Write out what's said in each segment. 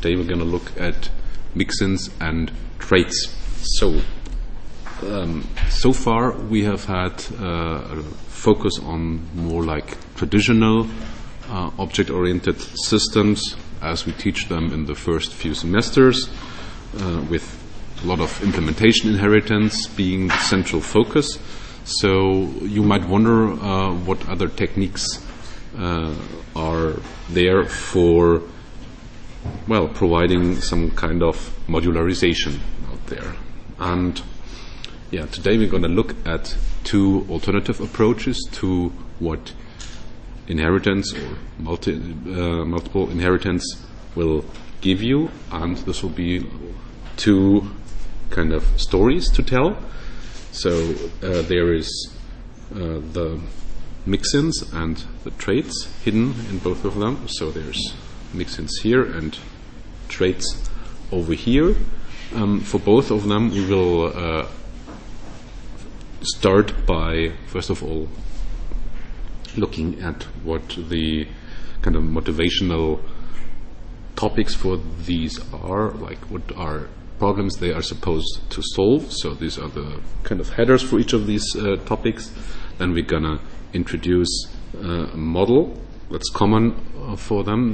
today we're going to look at mixins and traits. So far we have had a focus on more like traditional object-oriented systems as we teach them in the first few semesters, with a lot of implementation inheritance being the central focus. So you might wonder what other techniques are there for, well, providing some kind of modularization out there. And yeah, today we're going to look at two alternative approaches to what inheritance or multiple inheritance will give you, and this will be two kind of stories to tell. So there is the mixins and the traits hidden in both of them. So there's mixins here and traits over here. For both of them we will start by, first of all, looking at what the kind of motivational topics for these are, like what are problems they are supposed to solve. So these are the kind of headers for each of these topics. Then we're gonna introduce a model that's common for them,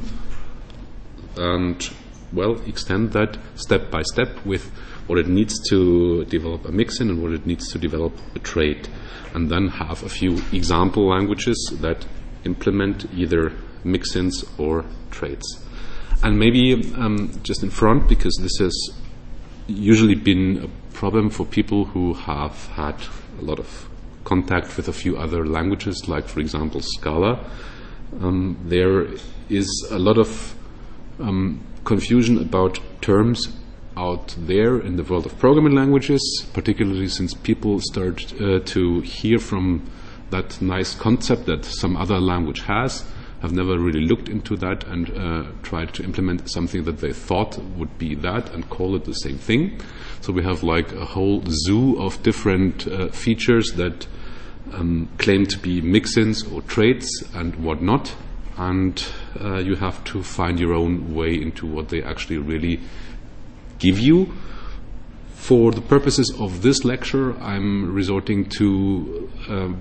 and well, extend that step by step with what it needs to develop a mixin and what it needs to develop a trait, and then have a few example languages that implement either mixins or traits. And maybe just in front, because this has usually been a problem for people who have had a lot of contact with a few other languages, like for example Scala, there is a lot of confusion about terms out there in the world of programming languages, particularly since people start to hear from that nice concept that some other language has, have never really looked into that and tried to implement something that they thought would be that and call it the same thing. So we have like a whole zoo of different features that claim to be mixins or traits and whatnot, and you have to find your own way into what they actually really give you. For the purposes of this lecture, I'm resorting to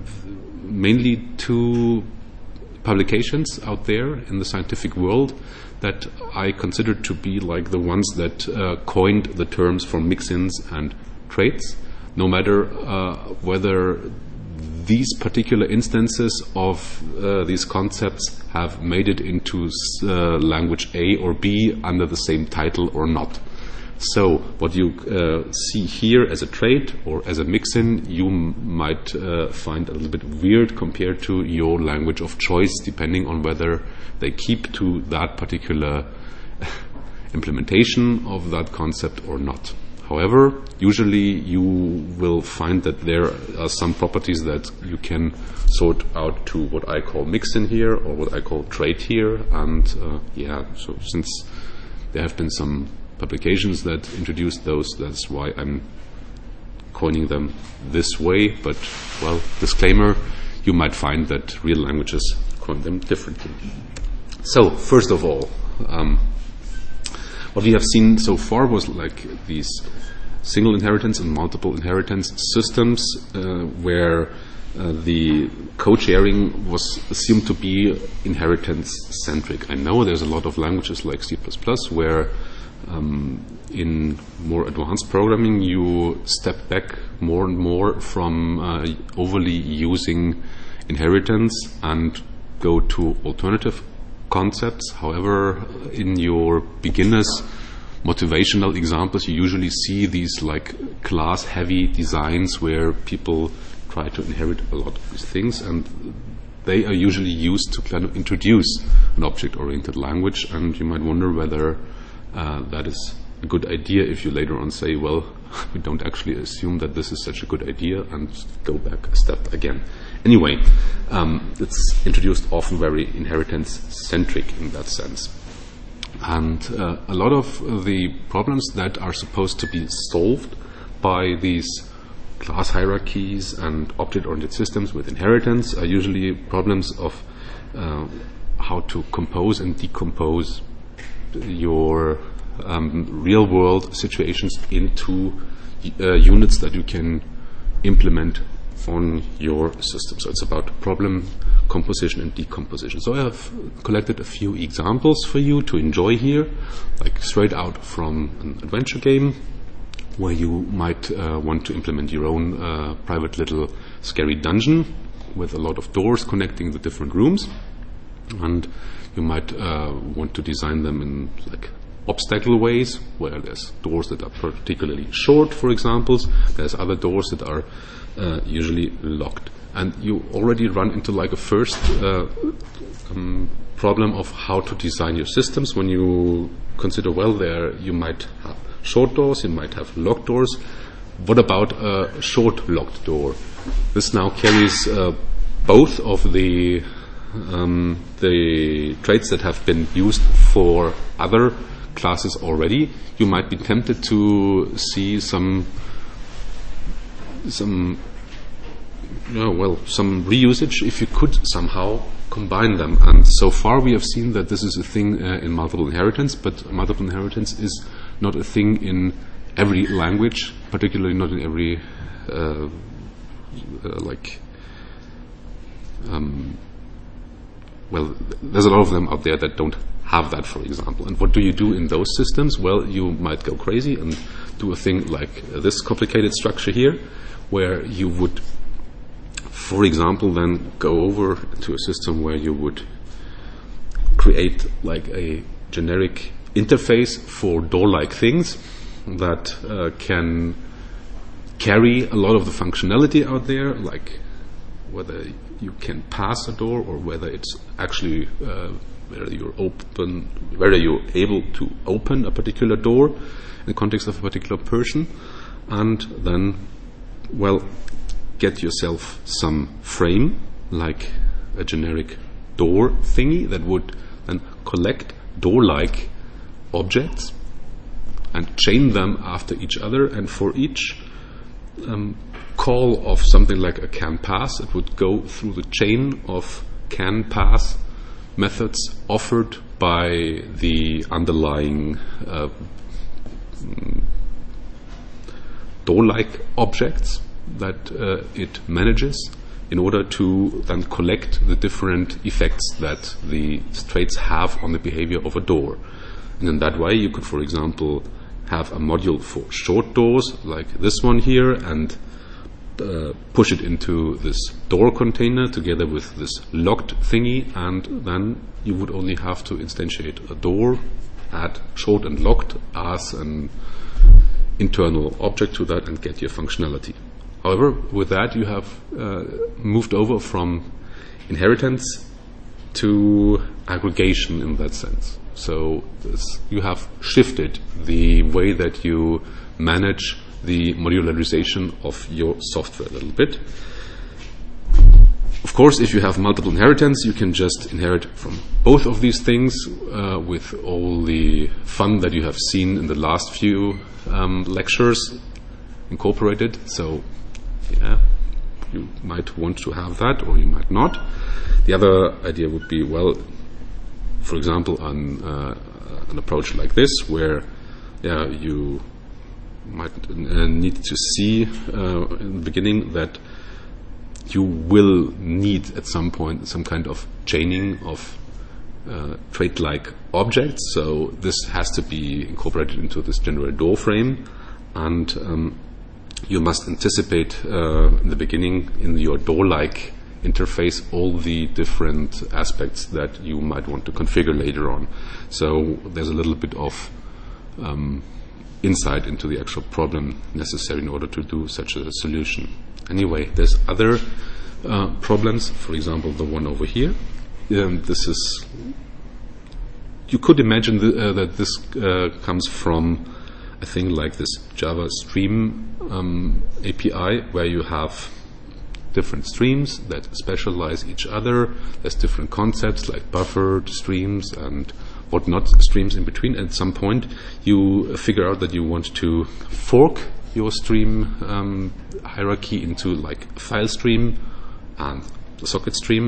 mainly two publications out there in the scientific world that I consider to be like the ones that coined the terms for mixins and traits, no matter whether these particular instances of these concepts have made it into language A or B under the same title or not. So what you see here as a trait or as a mixin, you might find a little bit weird compared to your language of choice, depending on whether they keep to that particular implementation of that concept or not. However, usually you will find that there are some properties that you can sort out to what I call mixin here or what I call trait here. And so since there have been some publications that introduced those, that's why I'm coining them this way. But, well, disclaimer, you might find that real languages coin them differently. So, first of all, what we have seen so far was like these single inheritance and multiple inheritance systems where the code sharing was assumed to be inheritance centric. I know there's a lot of languages like C++ where in more advanced programming you step back more and more from overly using inheritance and go to alternative concepts. However, in your beginners motivational examples you usually see these like class heavy designs where people try to inherit a lot of these things, and they are usually used to kind of introduce an object-oriented language. And you might wonder whether that is a good idea if you later on say, well, we don't actually assume that this is such a good idea, and go back a step again. Anyway, it's introduced often very inheritance-centric in that sense. And a lot of the problems that are supposed to be solved by these class hierarchies and object-oriented systems with inheritance are usually problems of how to compose and decompose your real-world situations into units that you can implement on your system. So it's about problem composition and decomposition. So I have collected a few examples for you to enjoy here, like straight out from an adventure game, where you might want to implement your own private little scary dungeon with a lot of doors connecting the different rooms. And you might want to design them in like obstacle ways, where there's doors that are particularly short, for example. There's other doors that are usually locked. And you already run into like a first problem of how to design your systems when you consider, well, there you might have short doors, you might have locked doors. What about a short locked door? This now carries both of the traits that have been used for other classes already. You might be tempted to see some reusage if you could somehow combine them. And so far we have seen that this is a thing in multiple inheritance, but multiple inheritance is not a thing in every language, particularly not in every there's a lot of them out there that don't have that, for example. And what do you do in those systems? Well, you might go crazy and do a thing like this complicated structure here, where you would, for example, then go over to a system where you would create like a generic interface for door-like things that can carry a lot of the functionality out there, like whether you can pass a door or whether it's actually whether you're able to open a particular door in the context of a particular person, and then, well, get yourself some frame, like a generic door thingy that would then collect door-like objects and chain them after each other, and for each call of something like a can pass, it would go through the chain of can pass methods offered by the underlying door-like objects that it manages, in order to then collect the different effects that the traits have on the behavior of a door. And in that way you could, for example, have a module for short doors like this one here, and push it into this door container together with this locked thingy, and then you would only have to instantiate a door, add short and locked as an internal object to that, and get your functionality. However, with that you have moved over from inheritance to aggregation in that sense. So you have shifted the way that you manage the modularization of your software a little bit. Of course, if you have multiple inheritance, you can just inherit from both of these things with all the fun that you have seen in the last few lectures incorporated. So, yeah, you might want to have that, or you might not. The other idea would be, well, for example, an approach like this, where you might need to see in the beginning that you will need at some point some kind of chaining of trait-like objects. So this has to be incorporated into this general door frame, and you must anticipate in the beginning in your door-like interface all the different aspects that you might want to configure later on. So there's a little bit of insight into the actual problem necessary in order to do such a solution. Anyway, there's other problems. For example, the one over here. This is, you could imagine that this comes from a thing like this Java Stream API, where you have different streams that specialize each other. There's different concepts like buffered streams and whatnot streams in between. At some point you figure out that you want to fork your stream hierarchy into like a file stream and a socket stream,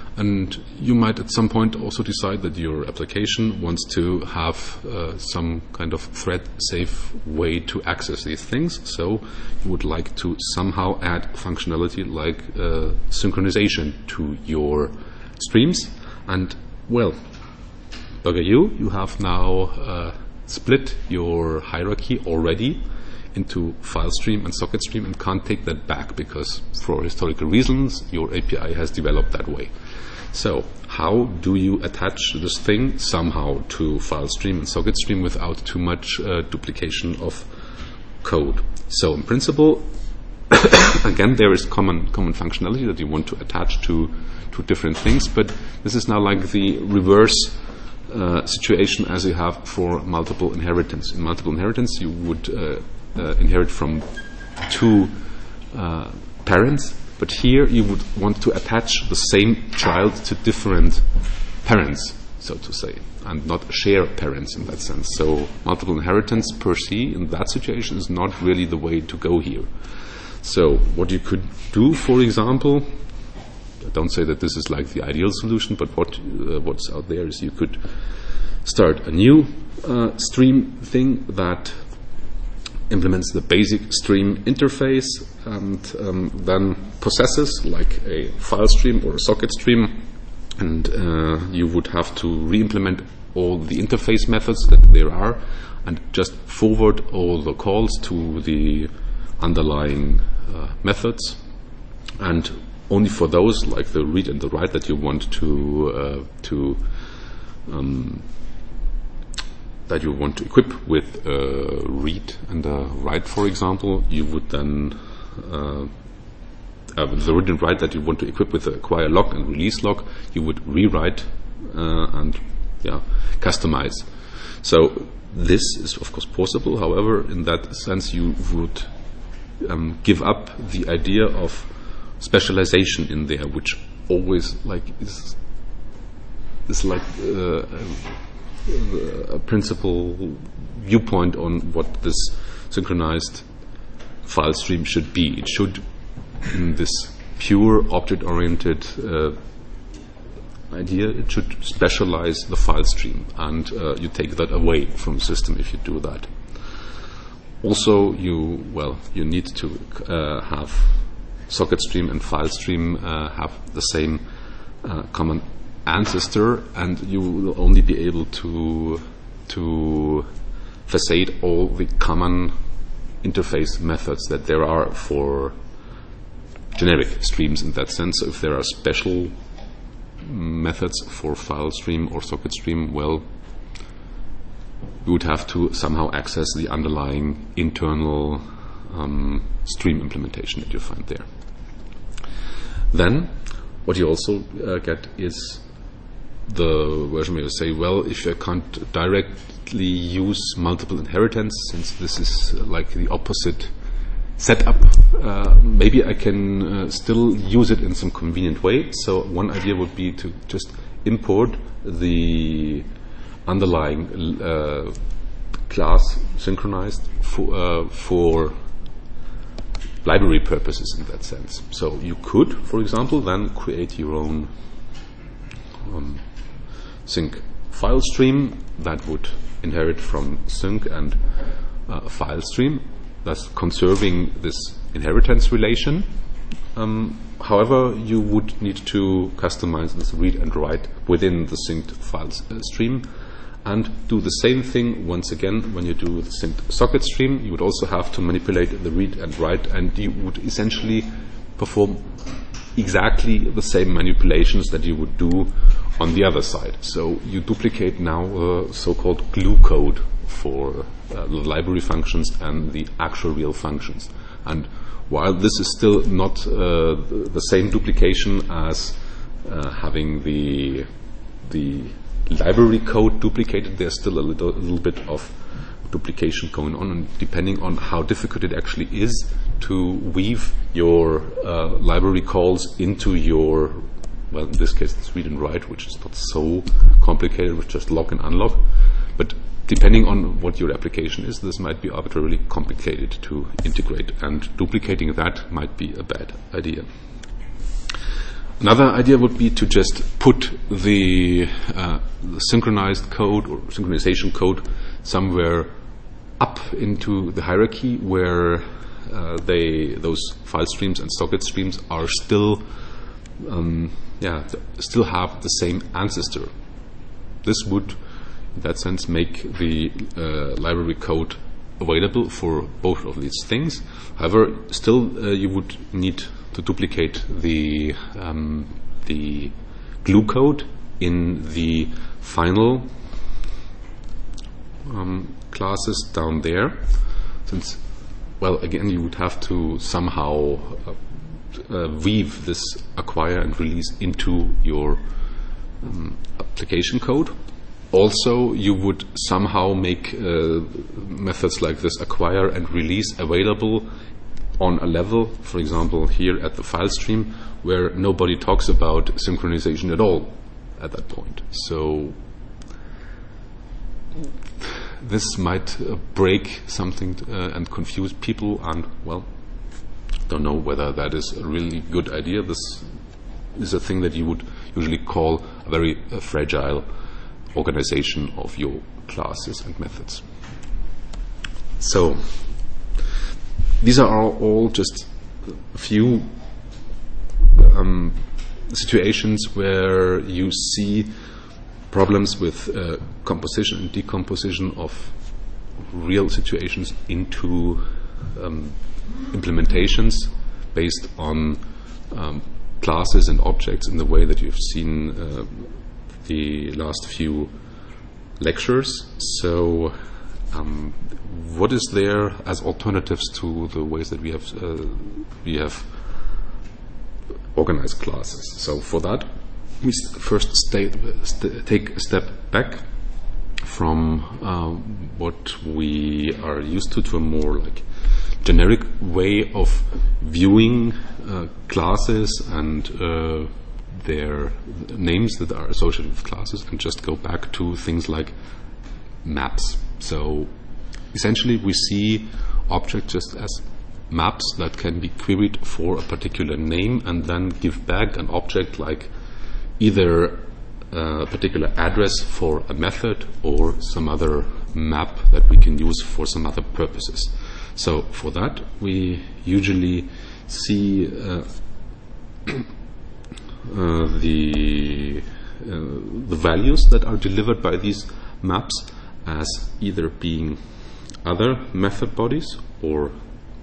And you might at some point also decide that your application wants to have some kind of thread-safe way to access these things. So you would like to somehow add functionality like synchronization to your streams. And, well, bugger you have now split your hierarchy already into file stream and socket stream and can't take that back because for historical reasons your API has developed that way. So how do you attach this thing somehow to file stream and socket stream without too much duplication of code? So in principle, again, there is common functionality that you want to attach to different things, but this is now like the reverse situation as you have for multiple inheritance. In multiple inheritance, you would inherit from two parents, but here you would want to attach the same child to different parents, so to say, and not share parents in that sense. So multiple inheritance per se in that situation is not really the way to go here. So what you could do, for example, I don't say that this is like the ideal solution, but what's out there is you could start a new stream thing that implements the basic stream interface and then possesses like a file stream or a socket stream, and you would have to re-implement all the interface methods that there are and just forward all the calls to the underlying methods, and only for those like the read and the write that you want to equip with read and write, for example, you would then the read and write that you want to equip with the acquire log and release log, you would rewrite and customize. So this is of course possible. However, in that sense, you would give up the idea of specialization in there, which always like is like a principal viewpoint on what this synchronized file stream should be. It should, in this pure object-oriented idea, it should specialize the file stream, and you take that away from the system if you do that. Also, you need to have socket stream and file stream have the same common ancestor, and you will only be able to facade all the common interface methods that there are for generic streams in that sense. So if there are special methods for file stream or socket stream, well, you would have to somehow access the underlying internal stream implementation that you find there. Then what you also get is the version where you say, well, if I can't directly use multiple inheritance, since this is like the opposite setup, maybe I can still use it in some convenient way. So one idea would be to just import the underlying class synchronized for library purposes in that sense. So you could, for example, then create your own sync file stream that would inherit from sync and file stream, thus conserving this inheritance relation. However, you would need to customize this read and write within the synced file stream, and do the same thing once again when you do the synced socket stream. You would also have to manipulate the read and write, and you would essentially perform exactly the same manipulations that you would do on the other side. So you duplicate now so-called glue code for the library functions and the actual real functions. And while this is still not the same duplication as having the library code duplicated, there's still a little bit of duplication going on, and depending on how difficult it actually is to weave your library calls into your, well, in this case it's read and write, which is not so complicated with just lock and unlock, but depending on what your application is, this might be arbitrarily complicated to integrate, and duplicating that might be a bad idea. Another idea would be to just put the synchronized code or synchronization code somewhere up into the hierarchy where those file streams and socket streams are still still have the same ancestor. This would, in that sense, make the library code available for both of these things. However, still you would need to duplicate the glue code in the final classes down there, since, well, again, you would have to somehow weave this acquire and release into your application code. Also, you would somehow make methods like this acquire and release available on a level, for example, here at the file stream, where nobody talks about synchronization at all at that point. So this might break something and confuse people, and, well, don't know whether that is a really good idea. This is a thing that you would usually call a very fragile organization of your classes and methods. So these are all just a few situations where you see problems with composition and decomposition of real situations into implementations based on classes and objects in the way that you've seen the last few lectures. So what is there as alternatives to the ways that we have organized classes? So for that, we first take a step back from what we are used to a more like generic way of viewing classes and their names that are associated with classes, and just go back to things like maps. So essentially we see objects just as maps that can be queried for a particular name and then give back an object like either a particular address for a method or some other map that we can use for some other purposes. So for that we usually see the values that are delivered by these maps as either being other method bodies or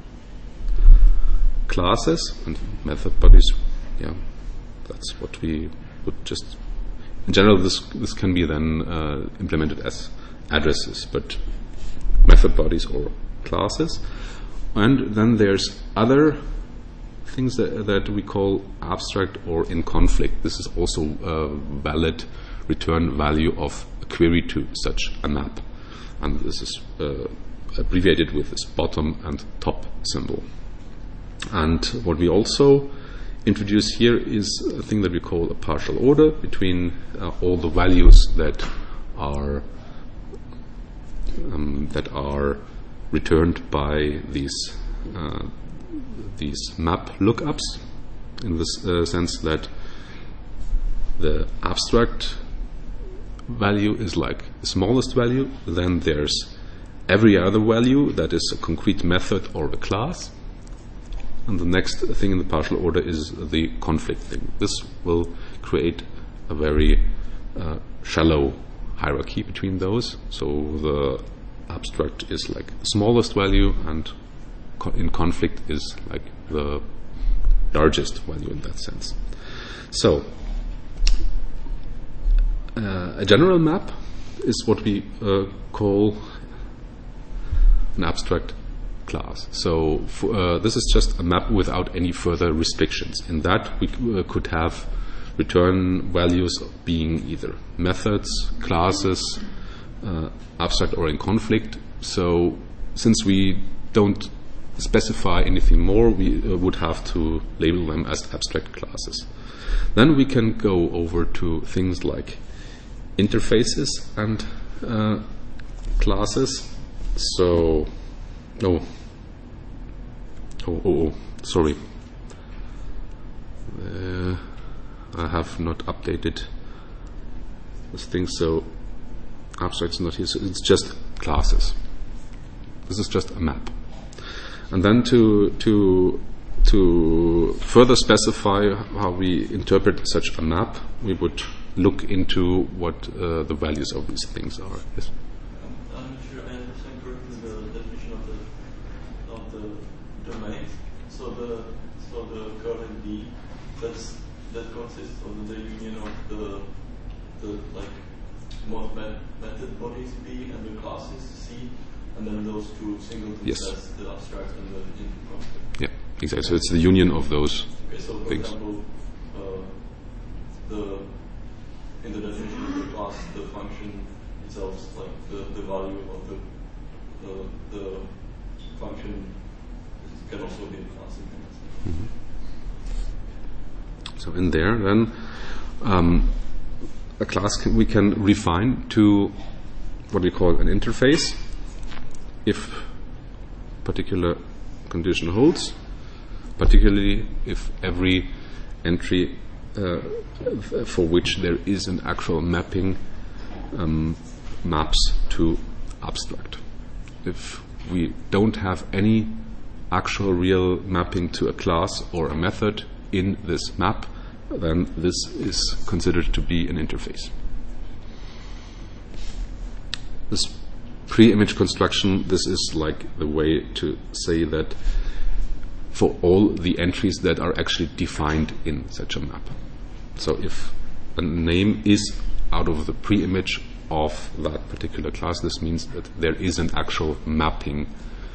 classes. And method bodies, yeah, that's what we would just, in general, this can be then implemented as addresses, but method bodies or classes. And then there's other things that we call abstract or in conflict. This is also a valid return value of a query to such a map, and this is abbreviated with this bottom and top symbol. And what we also introduce here is a thing that we call a partial order between all the values that are returned by these map lookups, in this sense that the abstract value is like the smallest value, then there's every other value that is a concrete method or a class, and the next thing in the partial order is the conflict thing. This will create a very shallow hierarchy between those. So the abstract is like the smallest value, and in conflict is like the largest value in that sense. So a general map is what we call an abstract class. So this is just a map without any further restrictions. In that we could have return values being either methods, classes, abstract or in conflict. So since we don't specify anything more, we would have to label them as abstract classes. Then we can go over to things like interfaces and classes. So sorry. I have not updated this thing, so abstract's not here. So it's just classes. This is just a map. And then to further specify how we interpret such a map, we would look into what the values of these things are. Yes? I'm not sure I understand correctly the definition of the domain. So the kernel B, that consists of the union of the like most method bodies B and the classes C, and then those two singletons, yes, as the abstract and the input concept. Yeah, exactly. So it's the union of those so for things. example, in the definition of the class, the function itself is like the value of the function can also be a class. Mm-hmm. So in there, then a class we can refine to what we call an interface if particular condition holds, particularly if every entry for which there is an actual mapping maps to abstract. If we don't have any actual real mapping to a class or a method in this map, then this is considered to be an interface. This pre-image construction, this is like the way to say that for all the entries that are actually defined in such a map. So if a name is out of the pre-image of that particular class, this means that there is an actual mapping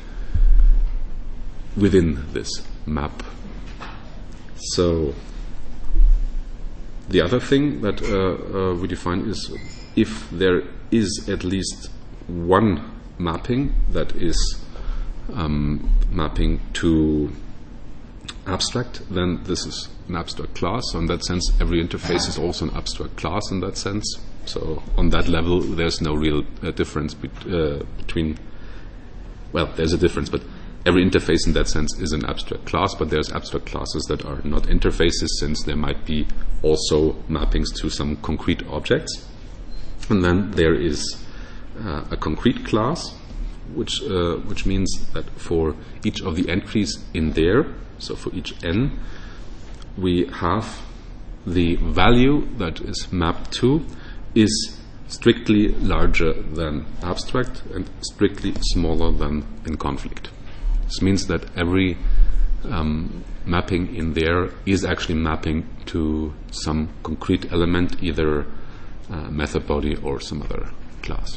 within this map. So the other thing that we define is if there is at least one mapping that is mapping to abstract, then this is an abstract class. So in that sense, every interface is also an abstract class in that sense. So on that level, there's no real difference between, well, there's a difference, but every interface in that sense is an abstract class, but there's abstract classes that are not interfaces, since there might be also mappings to some concrete objects. And then there is a concrete class, which means that for each of the entries in there, so for each n, we have the value that is mapped to is strictly larger than abstract and strictly smaller than in conflict. This means that every mapping in there is actually mapping to some concrete element, either method body or some other class.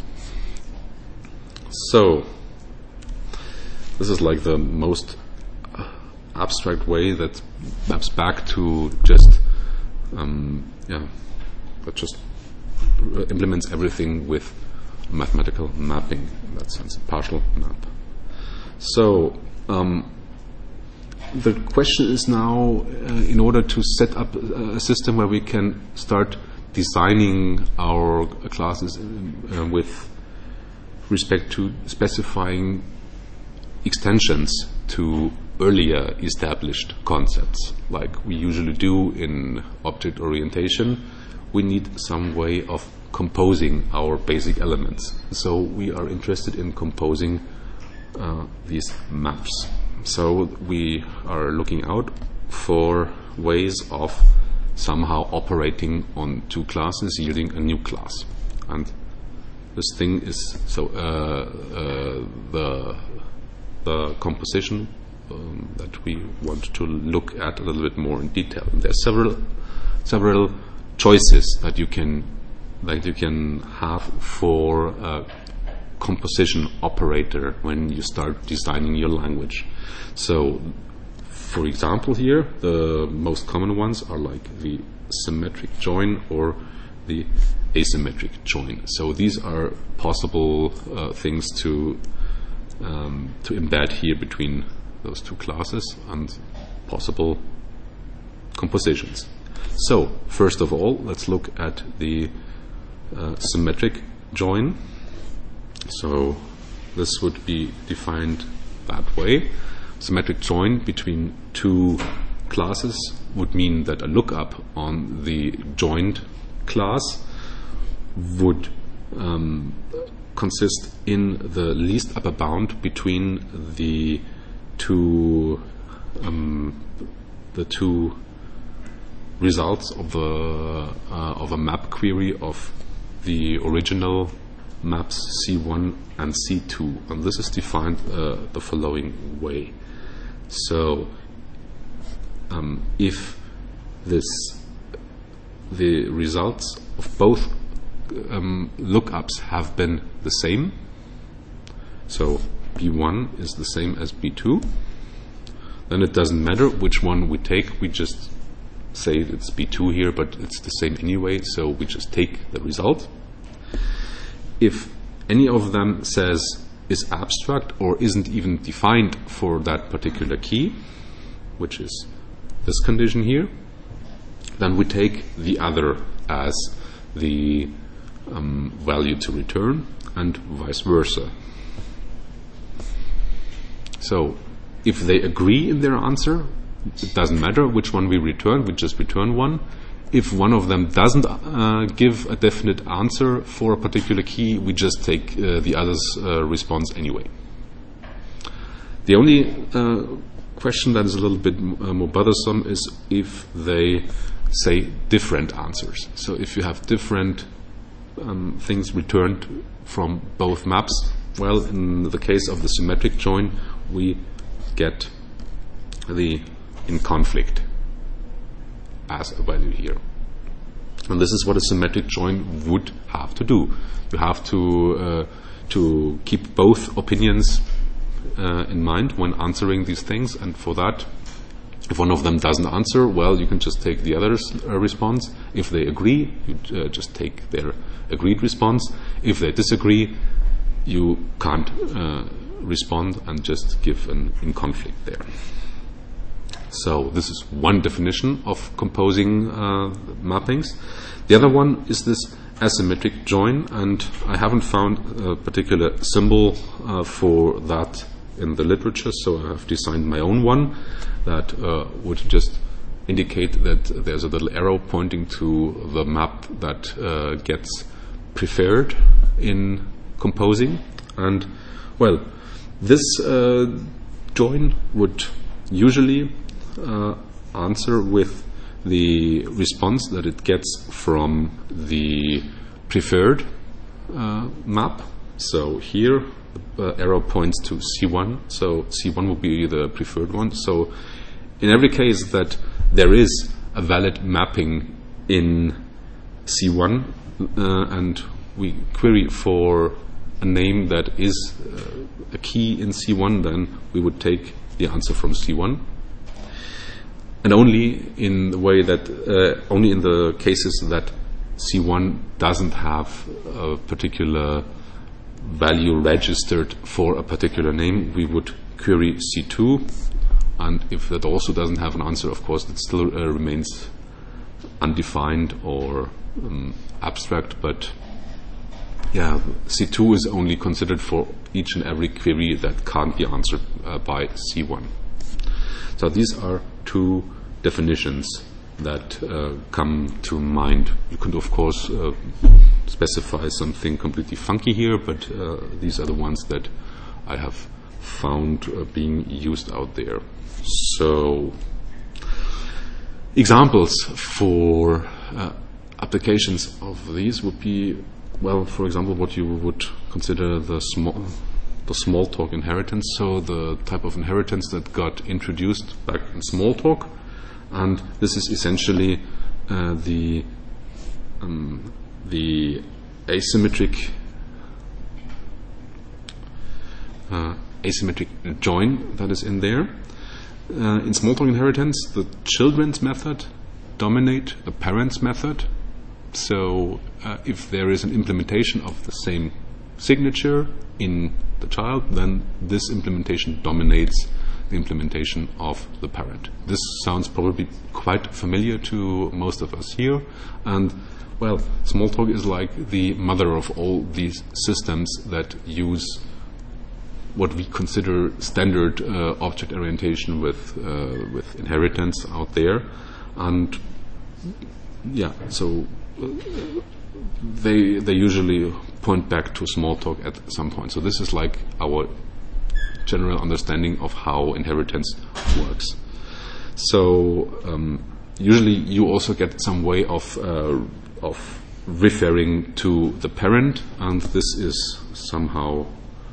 So this is like the most abstract way that maps back to just that just implements everything with mathematical mapping in that sense, a partial map. So the question is now, in order to set up a system where we can start designing our classes with respect to specifying extensions to earlier established concepts, like we usually do in object orientation, we need some way of composing our basic elements. So we are interested in composing these maps. So we are looking out for ways of somehow operating on two classes, yielding a new class. And this thing is so the composition that we want to look at a little bit more in detail. And there are several choices that you can have for a composition operator when you start designing your language. So, for example, here the most common ones are like the symmetric join or the asymmetric join. So these are possible things to embed here between those two classes and possible compositions. So first of all, let's look at the symmetric join. So this would be defined that way: symmetric join between two classes would mean that a lookup on the joined class would consist in the least upper bound between the two results of a map query of the original maps C1 and C2, and this is defined the following way. So if the results of both lookups have been the same, so B1 is the same as B2, then it doesn't matter which one we take. We just say it's B2 here, but it's the same anyway, so we just take the result. If any of them is abstract or isn't even defined for that particular key, which is this condition here, then we take the other as the value to return, and vice versa. So if they agree in their answer, it doesn't matter which one we return, we just return one. If one of them doesn't give a definite answer for a particular key, we just take the other's response anyway. The only question that is a little bit more bothersome is if they say different answers. So if you have different things returned from both maps, well, in the case of the symmetric join, we get the in conflict as a value here. And this is what a symmetric join would have to do. You have to keep both opinions in mind when answering these things, and for that, if one of them doesn't answer, well, you can just take the other's response. If they agree, you just take their agreed response. If they disagree, you can't respond and just give an in conflict there. So this is one definition of composing mappings. The other one is this asymmetric join, and I haven't found a particular symbol for that in the literature, so I have designed my own one that would just indicate that there's a little arrow pointing to the map that gets preferred in composing. And, well, this join would usually answer with the response that it gets from the preferred map. So here the arrow points to C1, so C1 will be the preferred one. So in every case that there is a valid mapping in C1 and we query for a name that is a key in C1, then we would take the answer from C1. And only in the way that, only in the cases that C1 doesn't have a particular value registered for a particular name, we would query C2. And if that also doesn't have an answer, of course, it still remains undefined or abstract. But yeah, C2 is only considered for each and every query that can't be answered by C1. So these are two definitions that come to mind. You could, of course, specify something completely funky here, but these are the ones that I have found being used out there. So, examples for applications of these would be, well, for example, what you would consider the Smalltalk inheritance, so the type of inheritance that got introduced back in Smalltalk. And this is essentially the asymmetric join that is in there. In Smalltalk inheritance, the children's method dominate the parents' method. So if there is an implementation of the same signature in the child, then this implementation dominates the implementation of the parent. This sounds probably quite familiar to most of us here. And, well, Smalltalk is like the mother of all these systems that use what we consider standard object orientation with inheritance out there, and yeah, so they usually point back to Smalltalk at some point. So this is like our general understanding of how inheritance works. So usually you also get some way of referring to the parent, and this is somehow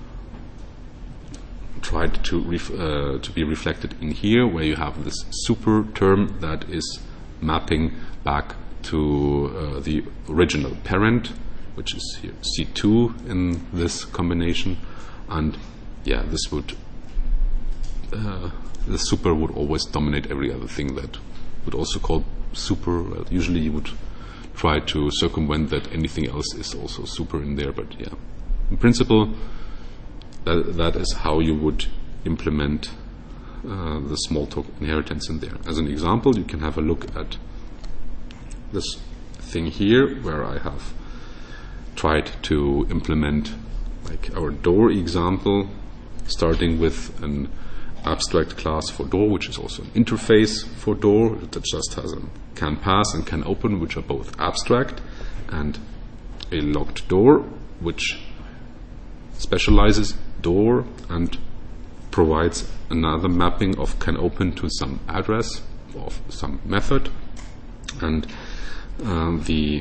tried to be reflected in here, where you have this super term that is mapping back to the original parent, which is here C2 in this combination, and yeah, this would the super would always dominate every other thing that would also call super. Well, usually you would try to circumvent that anything else is also super in there, but yeah, in principle that is how you would implement the Smalltalk inheritance in there. As an example, you can have a look at this thing here, where I have tried to implement like our door example, starting with an abstract class for door, which is also an interface for door that just has a can pass and can open, which are both abstract, and a locked door, which specializes door and provides another mapping of can open to some address of some method, and the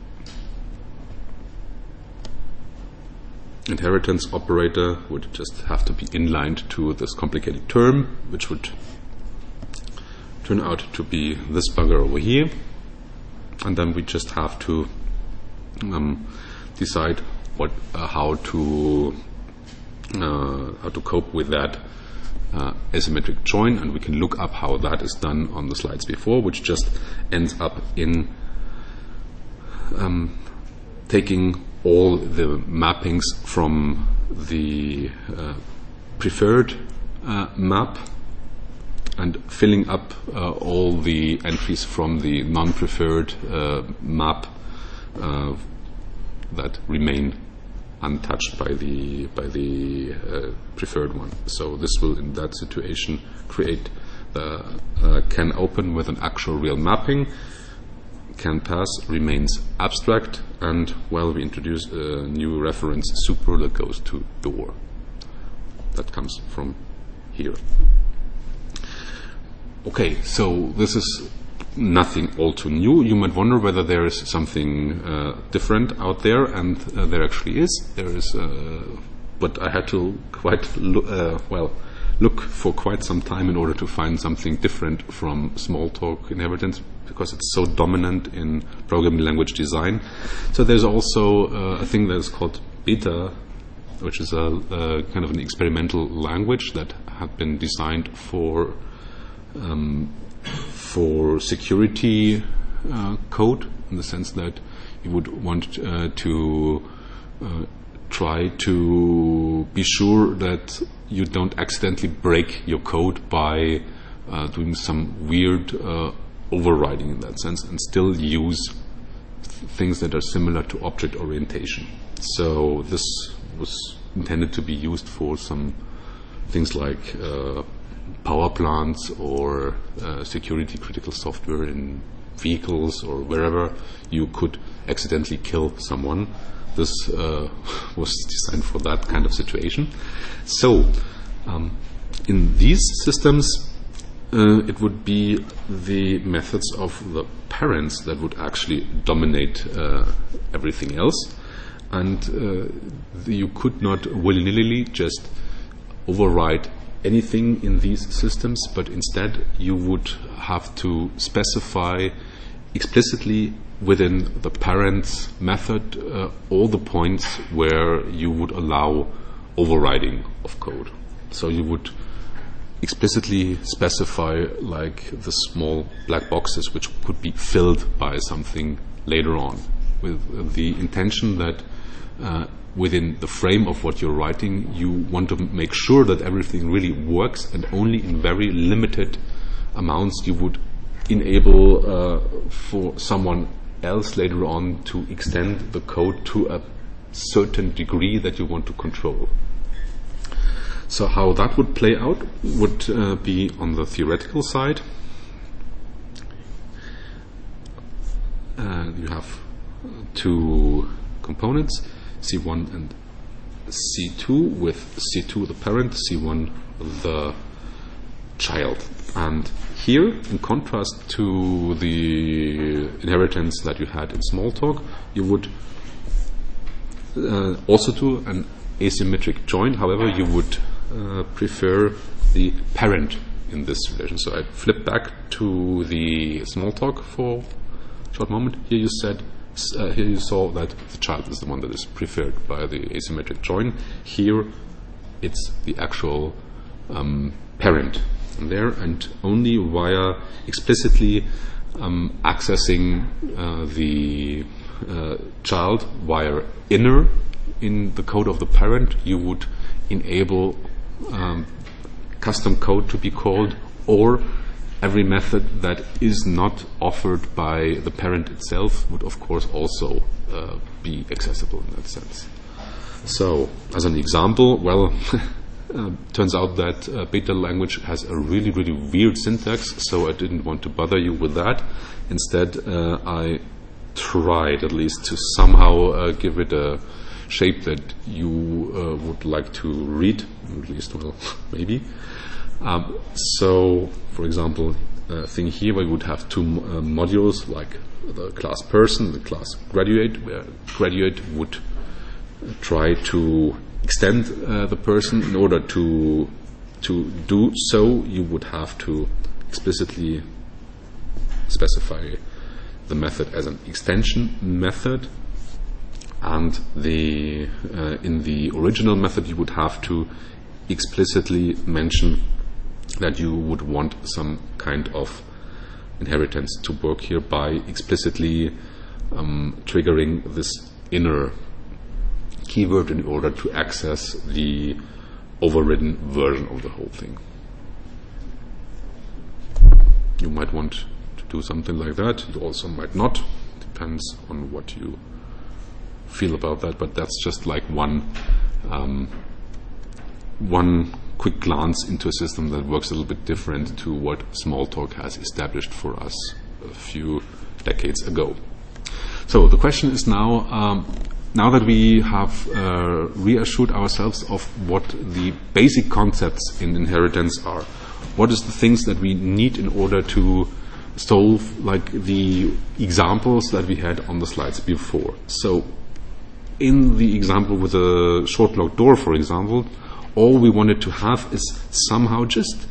inheritance operator would just have to be inlined to this complicated term, which would turn out to be this bugger over here, and then we just have to decide how to cope with that asymmetric join, and we can look up how that is done on the slides before, which just ends up in taking all the mappings from the preferred map and filling up all the entries from the non-preferred map that remain untouched by the preferred one. So this will, in that situation, create the can open with an actual real mapping. Can pass remains abstract, and well, we introduce a new reference super that goes to door. That comes from here. Okay, so this is nothing all too new. You might wonder whether there is something different out there, and there actually is. There is, but I had to look for quite some time in order to find something different from Smalltalk inheritance, because it's so dominant in programming language design. So there's also a thing that is called Beta, which is a kind of an experimental language that had been designed for security code, in the sense that you would want to try to be sure that you don't accidentally break your code by doing some weird overriding in that sense, and still use things that are similar to object orientation. So this was intended to be used for some things like power plants or security critical software in vehicles or wherever you could accidentally kill someone. This was designed for that kind of situation. So in these systems, it would be the methods of the parents that would actually dominate everything else, and you could not willy-nilly just override anything in these systems, but instead you would have to specify explicitly within the parent's method all the points where you would allow overriding of code. So you would explicitly specify like the small black boxes which could be filled by something later on, with the intention that within the frame of what you're writing, you want to make sure that everything really works, and only in very limited amounts you would enable for someone else later on to extend the code to a certain degree that you want to control. So how that would play out would be on the theoretical side. You have two components, C1 and C2, with C2 the parent, C1 the child. And here, in contrast to the inheritance that you had in Smalltalk, you would also do an asymmetric join. However, you would prefer the parent in this relation. So I flip back to the Smalltalk for a short moment. Here you said, here you saw that the child is the one that is preferred by the asymmetric join. Here, it's the actual parent there, and only via explicitly accessing the child via inner in the code of the parent, you would enable custom code to be called, or every method that is not offered by the parent itself would of course also be accessible in that sense. So, as an example, well, turns out that Beta language has a really, really weird syntax, so I didn't want to bother you with that. Instead, I tried at least to somehow give it a shape that you would like to read, at least, well, maybe. So, for example, thing here we would have two modules, like the class person, the class graduate, where graduate would try to extend the person. In order to do so, you would have to explicitly specify the method as an extension method, and in the original method you would have to explicitly mention that you would want some kind of inheritance to work here by explicitly triggering this inner keyword in order to access the overridden version of the whole thing. You might want to do something like that. You also might not. Depends on what you feel about that, but that's just like one quick glance into a system that works a little bit different to what Smalltalk has established for us a few decades ago. So the question is now that we have reassured ourselves of what the basic concepts in inheritance are, what is the things that we need in order to solve like the examples that we had on the slides before. So in the example with a short locked door, for example, all we wanted to have is somehow just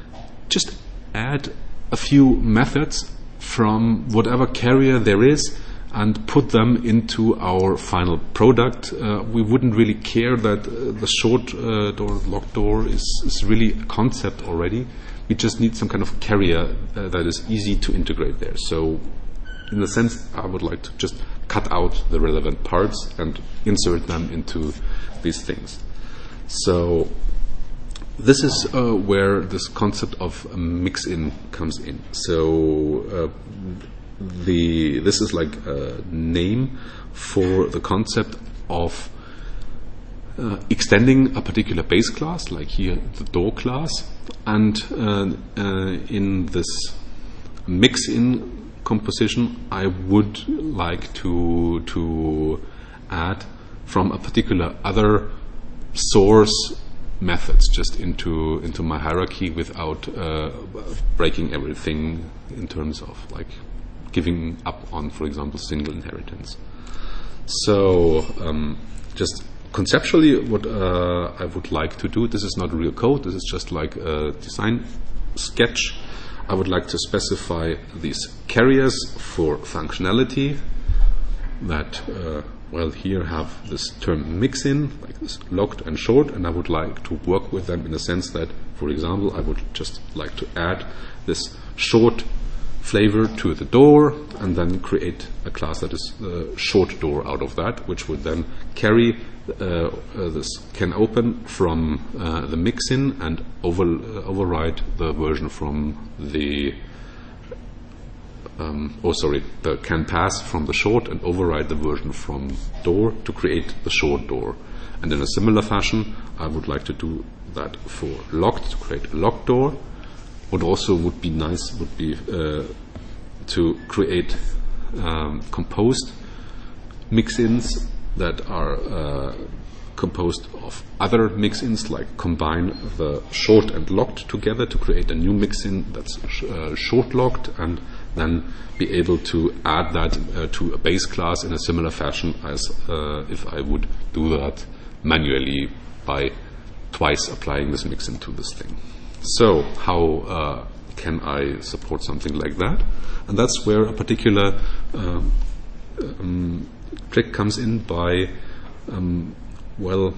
add a few methods from whatever carrier there is and put them into our final product. We wouldn't really care that the short door, locked door is really a concept already. We just need some kind of carrier that is easy to integrate there. So in a sense, I would like to just cut out the relevant parts and insert them into these things. So this is where this concept of mix-in comes in. So this is like a name for the concept of extending a particular base class, like here the door class, and in this mix-in composition, I would like to add from a particular other source methods just into my hierarchy without breaking everything in terms of like giving up on, for example, single inheritance. So just conceptually what I would like to do, this is not real code, this is just like a design sketch. I would like to specify these carriers for functionality that well, here have this term mix-in, like this locked and short, and I would like to work with them in the sense that, for example, I would just like to add this short flavor to the door and then create a class that is the short door out of that, which would then carry this can open from the mix-in and override the version from the the can pass from the short and override the version from door to create the short door. And in a similar fashion, I would like to do that for locked, to create a locked door. What also would be nice would be to create composed mix-ins that are composed of other mix-ins, like combine the short and locked together to create a new mix-in that's short-locked, and then be able to add that to a base class in a similar fashion as if I would do that manually by twice applying this mix-in to this thing. So how can I support something like that? And that's where a particular trick comes in by what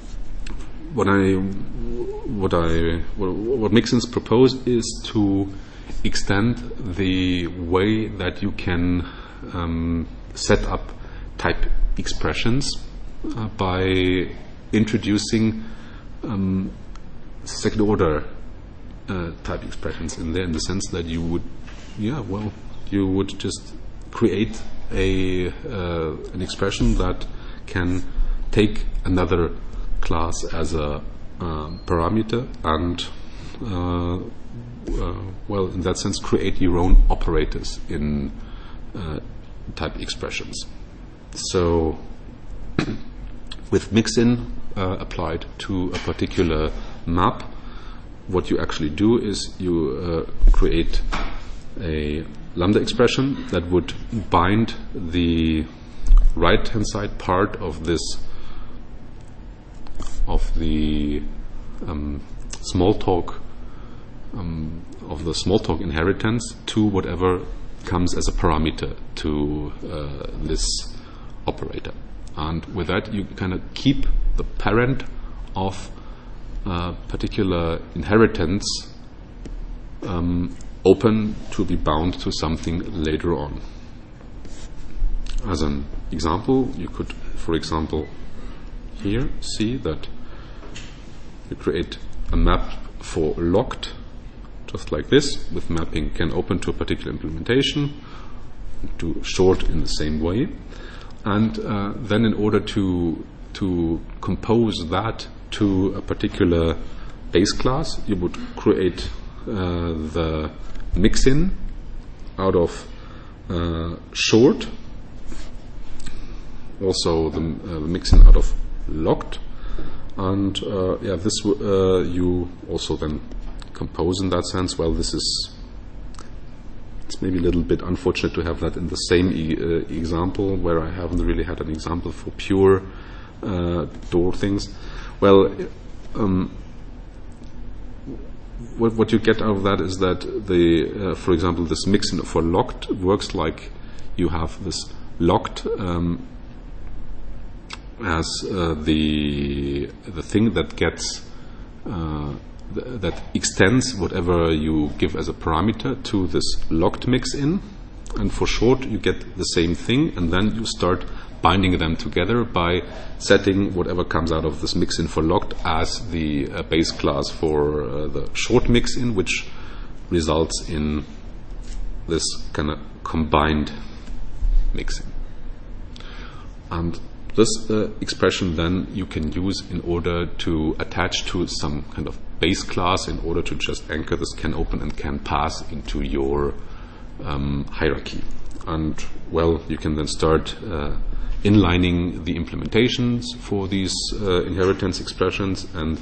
mix-ins propose is to extend the way that you can set up type expressions by introducing second order type expressions in there, in the sense that you would just create an expression that can take another class as a parameter and in that sense create your own operators in type expressions. So with mix-in applied to a particular map, what you actually do is you create a lambda expression that would bind the right hand side part of this Smalltalk inheritance to whatever comes as a parameter to this operator. And with that you kind of keep the parent of a particular inheritance open to be bound to something later on. As an example, you could, for example, here see that you create a map for locked, just like this, with mapping can open to a particular implementation, to short in the same way. And then in order to compose that to a particular base class, you would create the mix-in out of short, also the mix-in out of locked, and this you also then compose in that sense. Well, it's maybe a little bit unfortunate to have that in the same example, where I haven't really had an example for pure door things. Well, what you get out of that is that for example, this mix-in for locked works like you have this locked as the thing that gets that extends whatever you give as a parameter to this locked mix-in, and for short you get the same thing, and then you start binding them together by setting whatever comes out of this mix-in for locked as the base class for the short mix-in, which results in this kind of combined mix-in. And this expression then you can use in order to attach to some kind of base class, in order to just anchor this can open and can pass into your hierarchy. And well, you can then start inlining the implementations for these inheritance expressions. And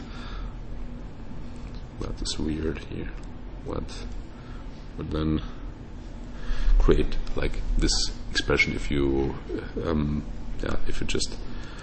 that is weird here. What would then create like this expression if you just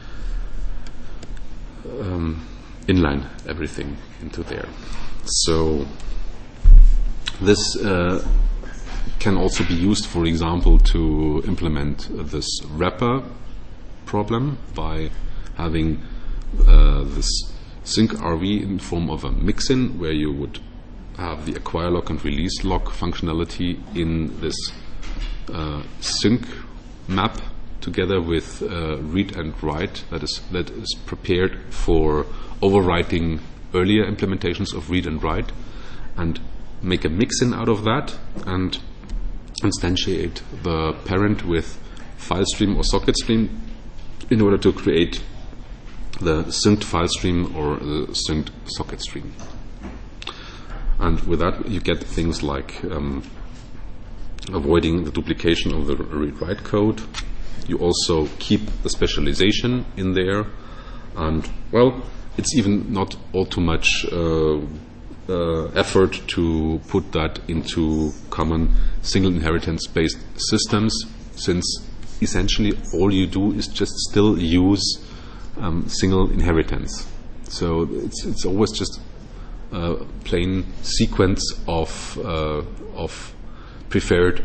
inline everything into there. So this can also be used, for example, to implement this wrapper problem by having this sync RV in form of a mix-in, where you would have the acquire lock and release lock functionality in this sync map, together with read and write that is prepared for overwriting earlier implementations of read and write, and make a mix-in out of that and instantiate the parent with file stream or socket stream in order to create the synced file stream or the synced socket stream. And with that, you get things like avoiding the duplication of the read-write code. You also keep the specialization in there. And, well, it's even not all too much effort to put that into common single inheritance-based systems, since essentially all you do is just still use single inheritance. So it's always just a plain sequence of preferred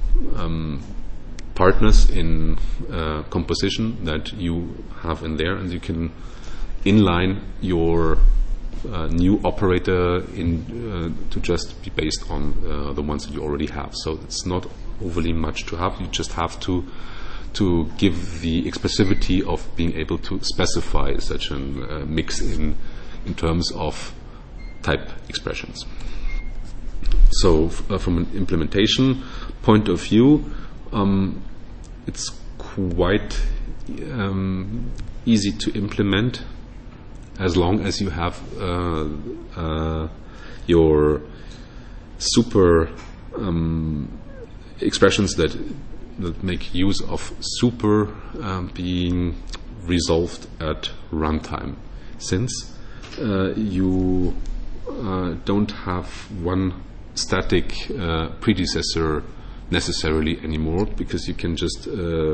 partners in composition that you have in there, and you can inline your new operator to just be based on the ones that you already have. So it's not overly much to have. You just have to give the expressivity of being able to specify such a mix in terms of type expressions. So from an implementation point of view, it's quite easy to implement as long as you have your super expressions that make use of super being resolved at runtime. Since you don't have one static predecessor necessarily anymore, because you can just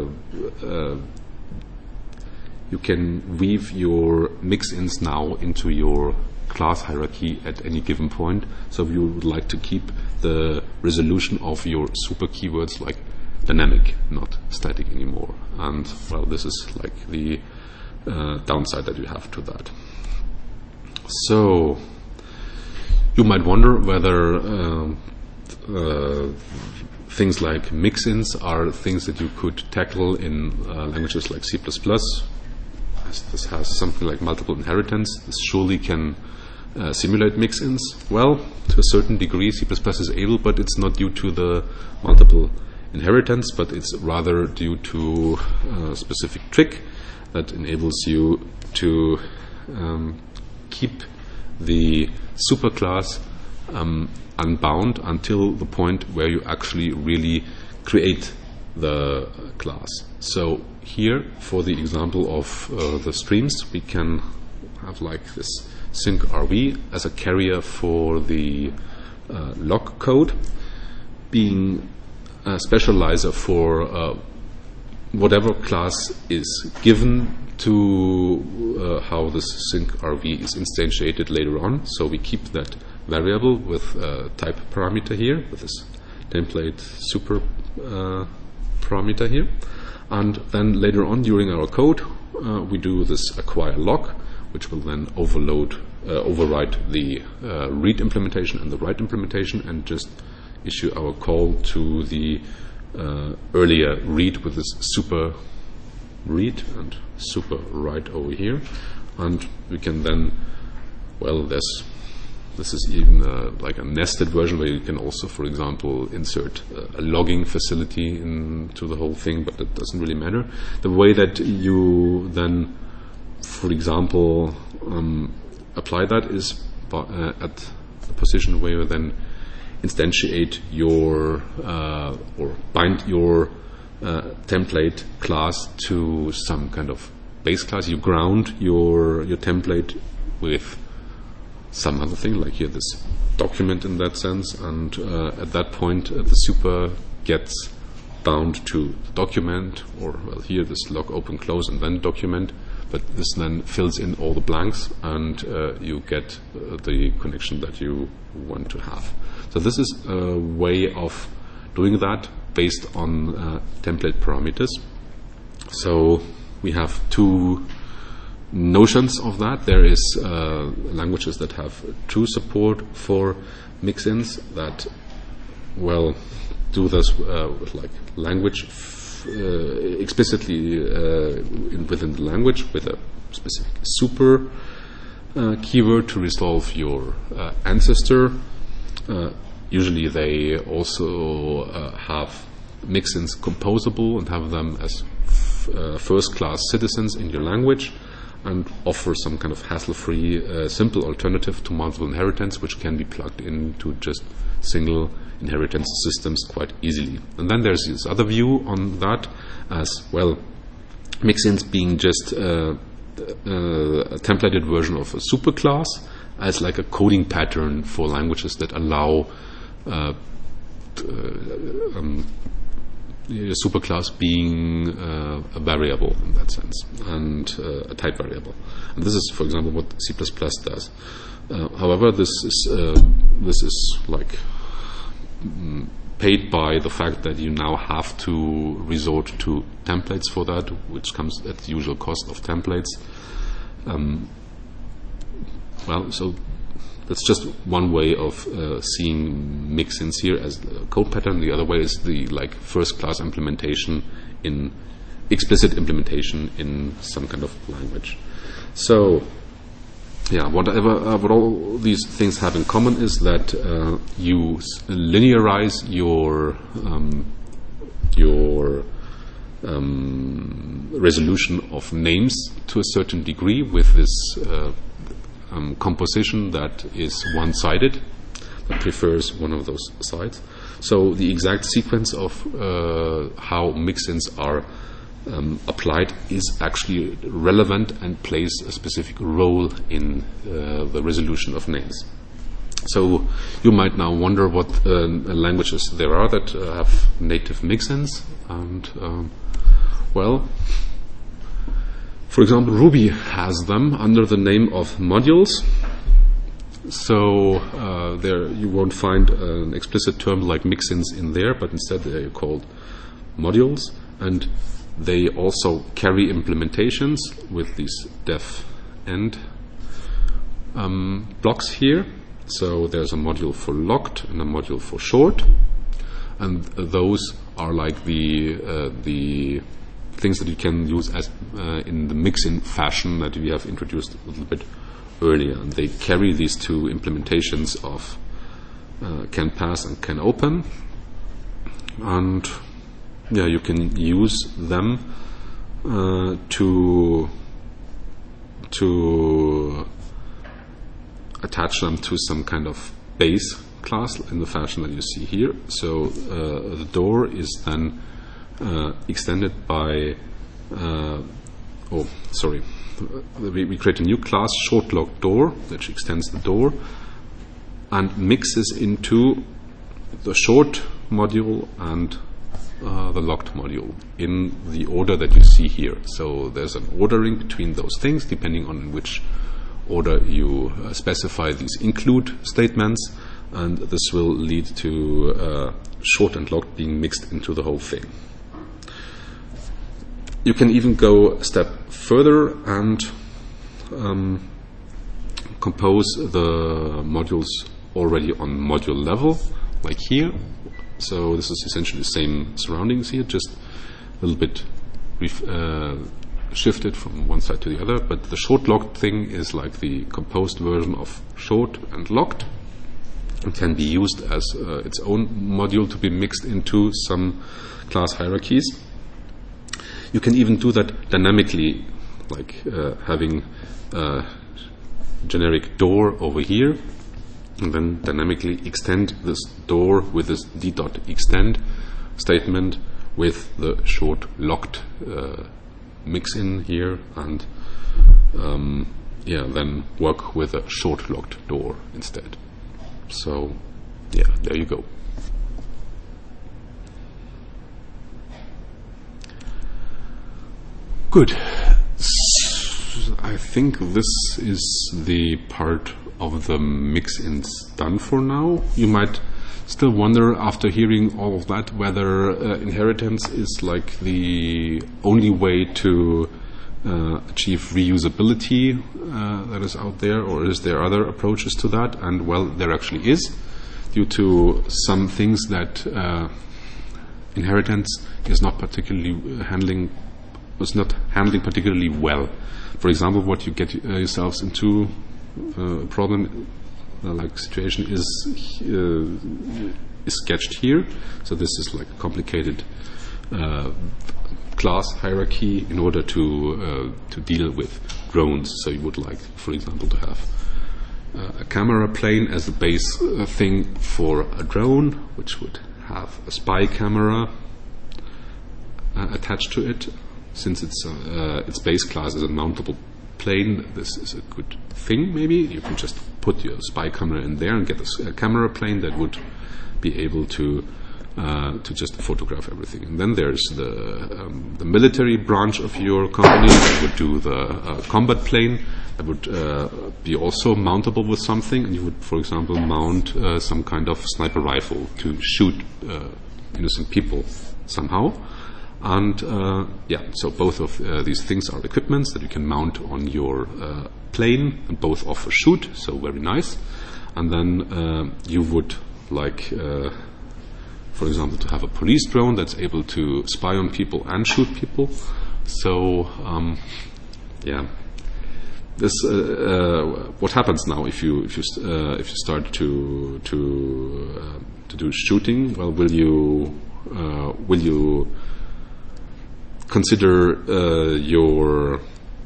you can weave your mix-ins now into your class hierarchy at any given point. So if you would like to keep the resolution of your super keywords like dynamic, not static anymore. And, well, this is like the downside that you have to that. So you might wonder whether things like mix-ins are things that you could tackle in languages like C++. This has something like multiple inheritance. This surely can simulate mix-ins. Well, to a certain degree, C++ is able, but it's not due to the multiple inheritance, but it's rather due to a specific trick that enables you to keep the superclass unbound until the point where you actually really create the class. So here, for the example of the streams, we can have like this sync RV as a carrier for the log code, being a specializer for whatever class is given to how this sync RV is instantiated later on. So we keep that variable with a type parameter here, with this template super parameter here. And then later on during our code, we do this acquire log, which will then override the read implementation and the write implementation, and just issue our call to the earlier read with this super read and super write over here. And we can then, well, this is even like a nested version where you can also, for example, insert a logging facility into the whole thing, but that doesn't really matter. The way that you then, for example, apply that is at the position where you then instantiate your or bind your template class to some kind of base class. You ground your template with some other thing, like here this document in that sense, and at that point the super gets bound to the document, or, well, here this log open close and then document, but this then fills in all the blanks, and you get the connection that you want to have. So this is a way of doing that based on template parameters. So we have two notions of that. There is languages that have true support for mix-ins that, well, do this with like language explicitly within the language with a specific super keyword to resolve your ancestor. Usually they also have mix-ins composable and have them as first-class citizens in your language. and offer some kind of hassle-free, simple alternative to multiple inheritance, which can be plugged into just single inheritance systems quite easily. And then there's this other view on that as well, mixins being just a templated version of a superclass as like a coding pattern for languages that allow a superclass being a variable in that sense, and a type variable. And this is, for example, what C++ does. However, this is like paid by the fact that you now have to resort to templates for that, which comes at the usual cost of templates. So that's just one way of seeing mixins here as a code pattern. The other way is the first-class implementation in explicit implementation in some kind of language. So, what all these things have in common is that you linearize your resolution of names to a certain degree with this composition that is one-sided, that prefers one of those sides. So the exact sequence of how mixins are applied is actually relevant and plays a specific role in the resolution of names. So you might now wonder what languages there are that have native mixins, and for example, Ruby has them under the name of modules. So there you won't find an explicit term like mixins in there, but instead they are called modules, and they also carry implementations with these def end blocks here. So there's a module for locked and a module for short, and those are like the things that you can use as in the mixin fashion that we have introduced a little bit earlier. And they carry these two implementations of can pass and can open, and you can use them to attach them to some kind of base class in the fashion that you see here. So the door is then extended by we create a new class, short locked door, which extends the door and mixes into the short module and the locked module in the order that you see here. So there's an ordering between those things depending on which order you specify these include statements, and this will lead to short and locked being mixed into the whole thing. You can even go a step further and compose the modules already on module level, like here. So this is essentially the same surroundings here, just a little bit shifted from one side to the other. But the short locked thing is like the composed version of short and locked. It can be used as its own module to be mixed into some class hierarchies. You can even do that dynamically, like having a generic door over here, and then dynamically extend this door with this d.extend statement with the short locked mix in here, and then work with a short locked door instead. So there you go. Good. I think this is the part of the mixins done for now. You might still wonder, after hearing all of that, whether inheritance is like the only way to achieve reusability that is out there, or is there other approaches to that? And well, there actually is, due to some things that inheritance is not handling particularly well. For example, what you get yourselves into a problem like situation is sketched here. So this is like a complicated class hierarchy in order to deal with drones. So you would like, for example, to have a camera plane as the base thing for a drone, which would have a spy camera attached to it. Since its base class is a mountable plane, this is a good thing. Maybe you can just put your spy camera in there and get a camera plane that would be able to just photograph everything. And then there's the military branch of your company that would do the combat plane, that would be also mountable with something, and you would, for example, mount some kind of sniper rifle to shoot innocent people somehow. And so both of these things are equipments that you can mount on your plane, and both offer shoot, so very nice. And then you would like, for example, to have a police drone that's able to spy on people and shoot people. So this what happens now if you start to do shooting? Well, will you consider your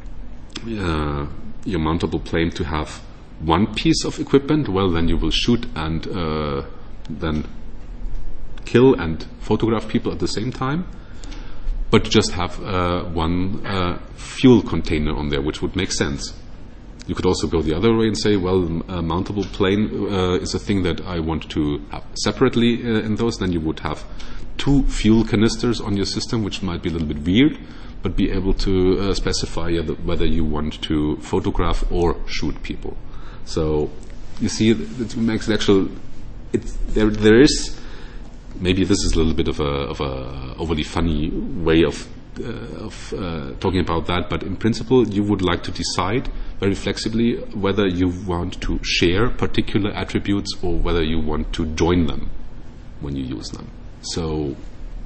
mountable plane to have one piece of equipment? Well, then you will shoot and then kill and photograph people at the same time, but just have one fuel container on there, which would make sense. You could also go the other way and say, well, a mountable plane is a thing that I want to have separately in those. Then you would have 2 fuel canisters on your system, which might be a little bit weird, but be able to specify whether you want to photograph or shoot people. So you see, it makes it actual. There is, maybe this is a little bit of a overly funny way of talking about that, but in principle, you would like to decide very flexibly whether you want to share particular attributes or whether you want to join them when you use them. So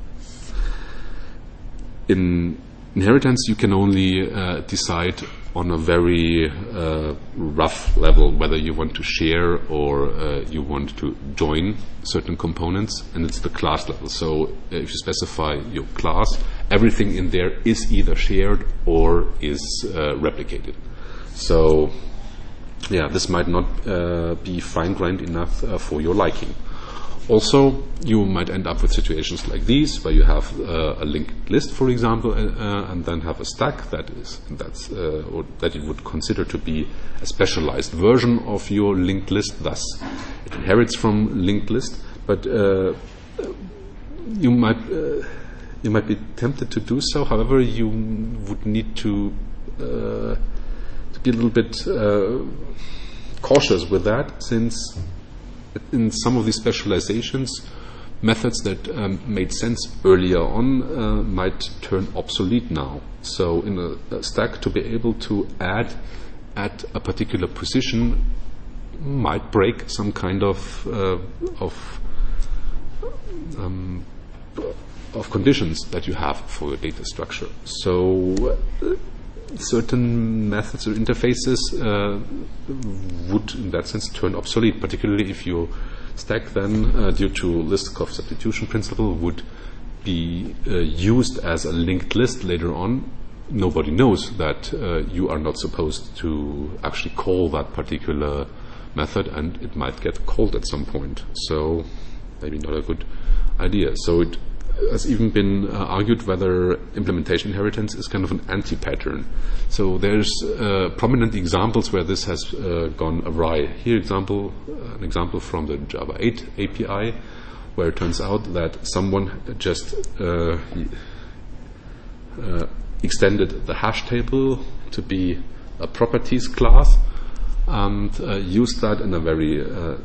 in inheritance, you can only decide on a very rough level whether you want to share or you want to join certain components, and it's the class level. So if you specify your class, everything in there is either shared or is replicated. So this might not be fine-grained enough for your liking. Also, you might end up with situations like these, where you have a linked list, for example, and then have a stack that you would consider to be a specialized version of your linked list. Thus, it inherits from linked list. But you might be tempted to do so. However, you would need to be a little bit cautious with that, since in some of these specializations, methods that made sense earlier on might turn obsolete now. So in a stack, to be able to add at a particular position might break some kind of conditions that you have for your data structure. So certain methods or interfaces would, in that sense, turn obsolete, particularly if your stack then, due to Liskov substitution principle, would be used as a linked list later on. Nobody knows that you are not supposed to actually call that particular method, and it might get called at some point. So maybe not a good idea. So it has even been argued whether implementation inheritance is kind of an anti-pattern. So there's prominent examples where this has gone awry. Here, an example from the Java 8 API, where it turns out that someone just extended the hash table to be a properties class and used that in a very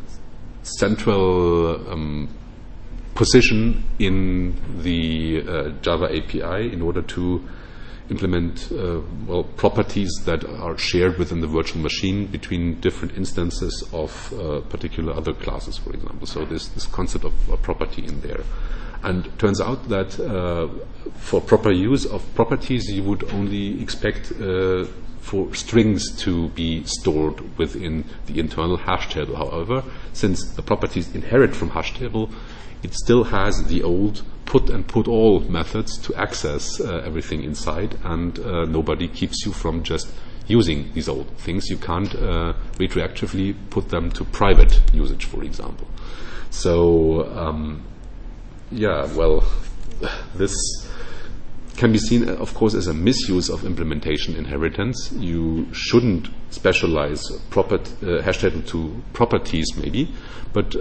central position in the Java API in order to implement properties that are shared within the virtual machine between different instances of particular other classes, for example. So there's this concept of a property in there. And it turns out that for proper use of properties, you would only expect for strings to be stored within the internal hash table. However, since the properties inherit from hash table, it still has the old put and put all methods to access everything inside, and nobody keeps you from just using these old things. You can't retroactively put them to private usage, for example. So, this can be seen, of course, as a misuse of implementation inheritance. You shouldn't specialize hashtag to properties, maybe, but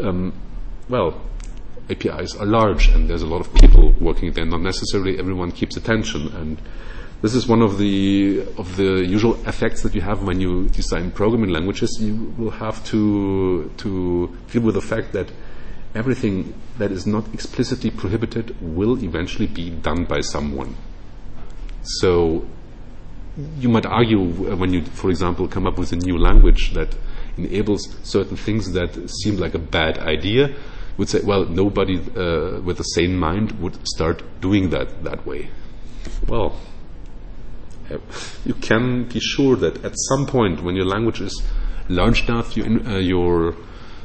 APIs are large, and there's a lot of people working there. Not necessarily everyone keeps attention, and this is one of the usual effects that you have when you design programming languages. You will have to deal with the fact that everything that is not explicitly prohibited will eventually be done by someone. So you might argue when you, for example, come up with a new language that enables certain things that seem like a bad idea, you would say, well, nobody with a sane mind would start doing that way. Well, you can be sure that at some point when your language is large enough, your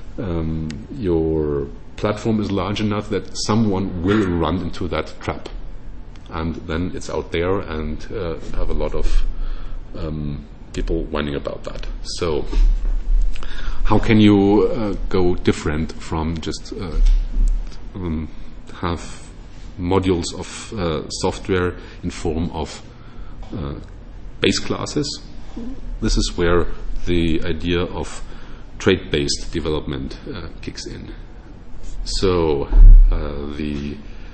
platform is large enough that someone will run into that trap, and then it's out there, and have a lot of people whining about that. So how can you go different from just have modules of software in form of base classes? This is where the idea of trait-based development kicks in. So the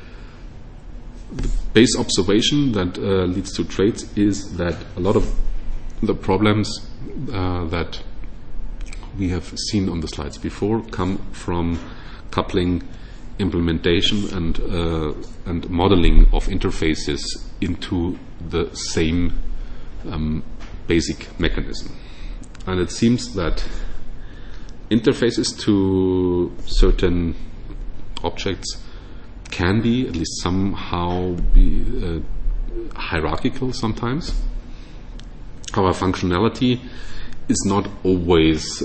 base observation that leads to traits is that a lot of the problems that we have seen on the slides before come from coupling implementation and modeling of interfaces into the same basic mechanism. And it seems that interfaces to certain objects can be, at least somehow, be hierarchical sometimes. However, functionality is not always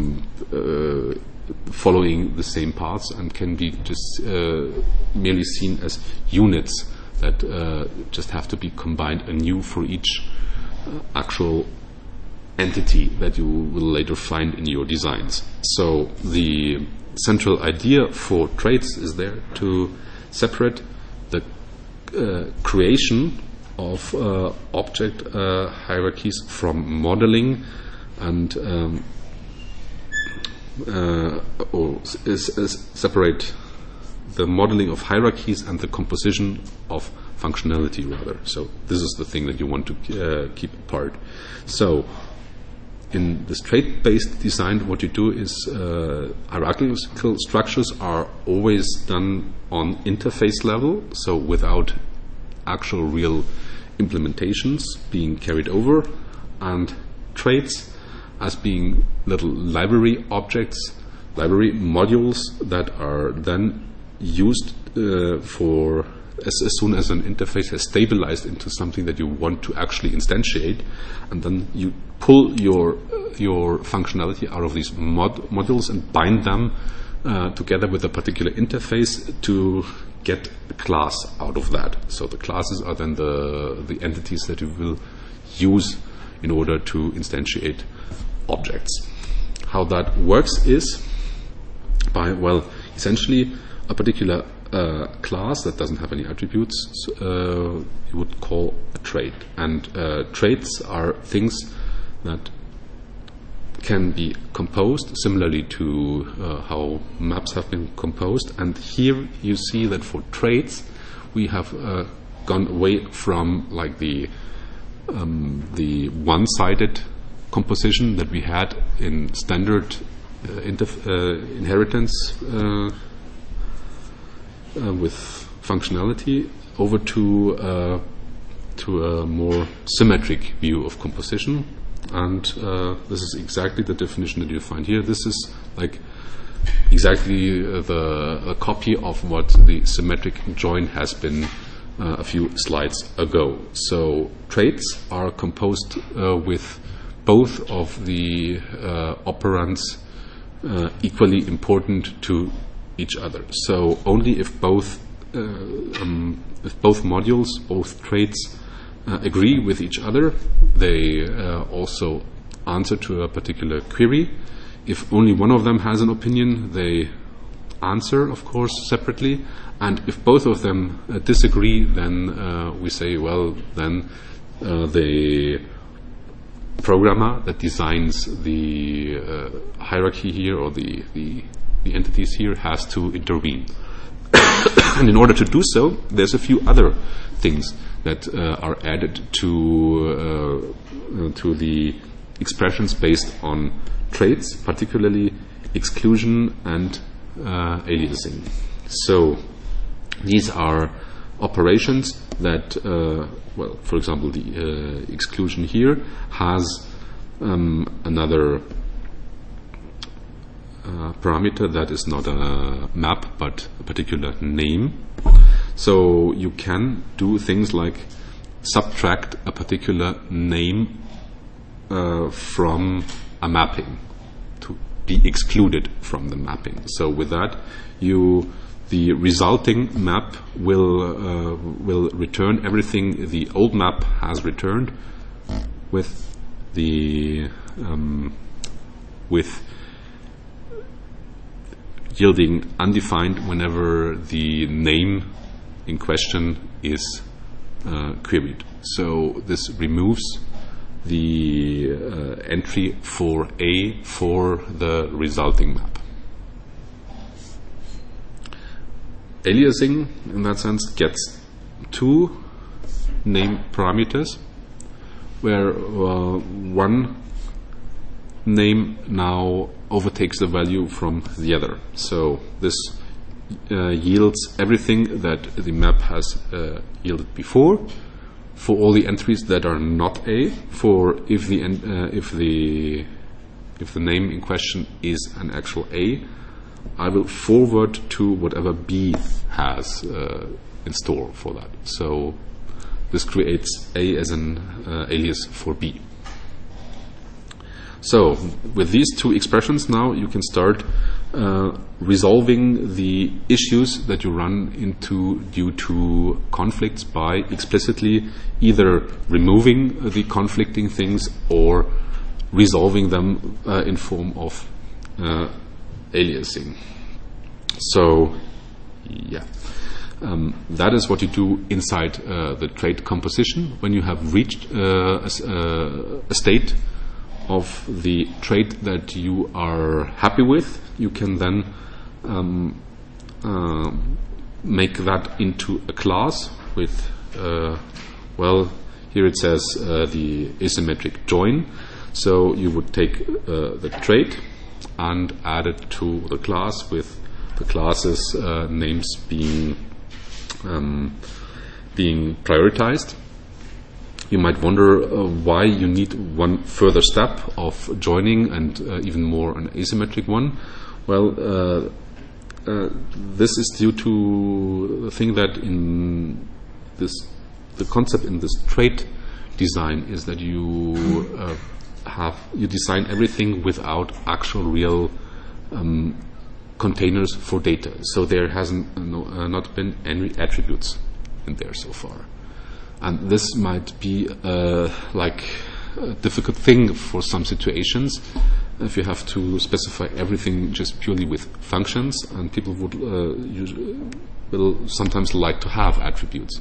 following the same paths, and can be just merely seen as units that just have to be combined anew for each actual entity that you will later find in your designs. So the central idea for traits is there to separate the creation of object hierarchies from modeling, and separate the modeling of hierarchies and the composition of functionality, rather. So this is the thing that you want to keep apart. So in this trait-based design, what you do is hierarchical structures are always done on interface level, so without actual real implementations being carried over, and traits as being little library objects, library modules that are then used for as soon as an interface has stabilized into something that you want to actually instantiate, and then you pull your functionality out of these modules and bind them together with a particular interface to get the class out of that. So the classes are then the entities that you will use in order to instantiate objects. How that works is by, well, essentially a particular class that doesn't have any attributes you would call a trait. And traits are things that can be composed similarly to how maps have been composed. And here you see that for traits we have gone away from like the one-sided composition that we had in standard inheritance with functionality, over to a more symmetric view of composition. And this is exactly the definition that you find here. This is like exactly the copy of what the symmetric join has been a few slides ago. So traits are composed with both of the operands equally important to each other. So only if both modules, both traits, agree with each other. They also answer to a particular query. If only one of them has an opinion, they answer, of course, separately. And if both of them disagree, then we say, well, then the programmer that designs the hierarchy here, or the entities here, has to intervene. And in order to do so, there's a few other things that are added to the expressions based on traits, particularly exclusion and aliasing. So these are operations that, well, for example, the exclusion here has another parameter that is not a map but a particular name. So you can do things like subtract a particular name from a mapping to be excluded from the mapping. So with that, the resulting map will return everything the old map has returned, with yielding undefined whenever the name in question is queried. So this removes the entry for A for the resulting map. Aliasing, in that sense, gets two name parameters, where one name now overtakes the value from the other. So this yields everything that the map has yielded before for all the entries that are not A. For if the name in question is an actual A, I will forward to whatever B has in store for that. So this creates A as an alias for B. So with these two expressions now, you can start resolving the issues that you run into due to conflicts by explicitly either removing the conflicting things or resolving them in form of aliasing. So, yeah, that is what you do inside the trait composition. When you have reached a state of the trait that you are happy with, you can then make that into a class with, well, here it says the asymmetric join. So you would take the trait and add it to the class, with the class's names being prioritized. You might wonder why you need one further step of joining, and even more an asymmetric one. Well, this is due to the thing that in the concept in this trait design is that you design everything without actual real containers for data. So there hasn't not been any attributes in there so far. And this might be like a difficult thing for some situations if you have to specify everything just purely with functions, and people will sometimes like to have attributes.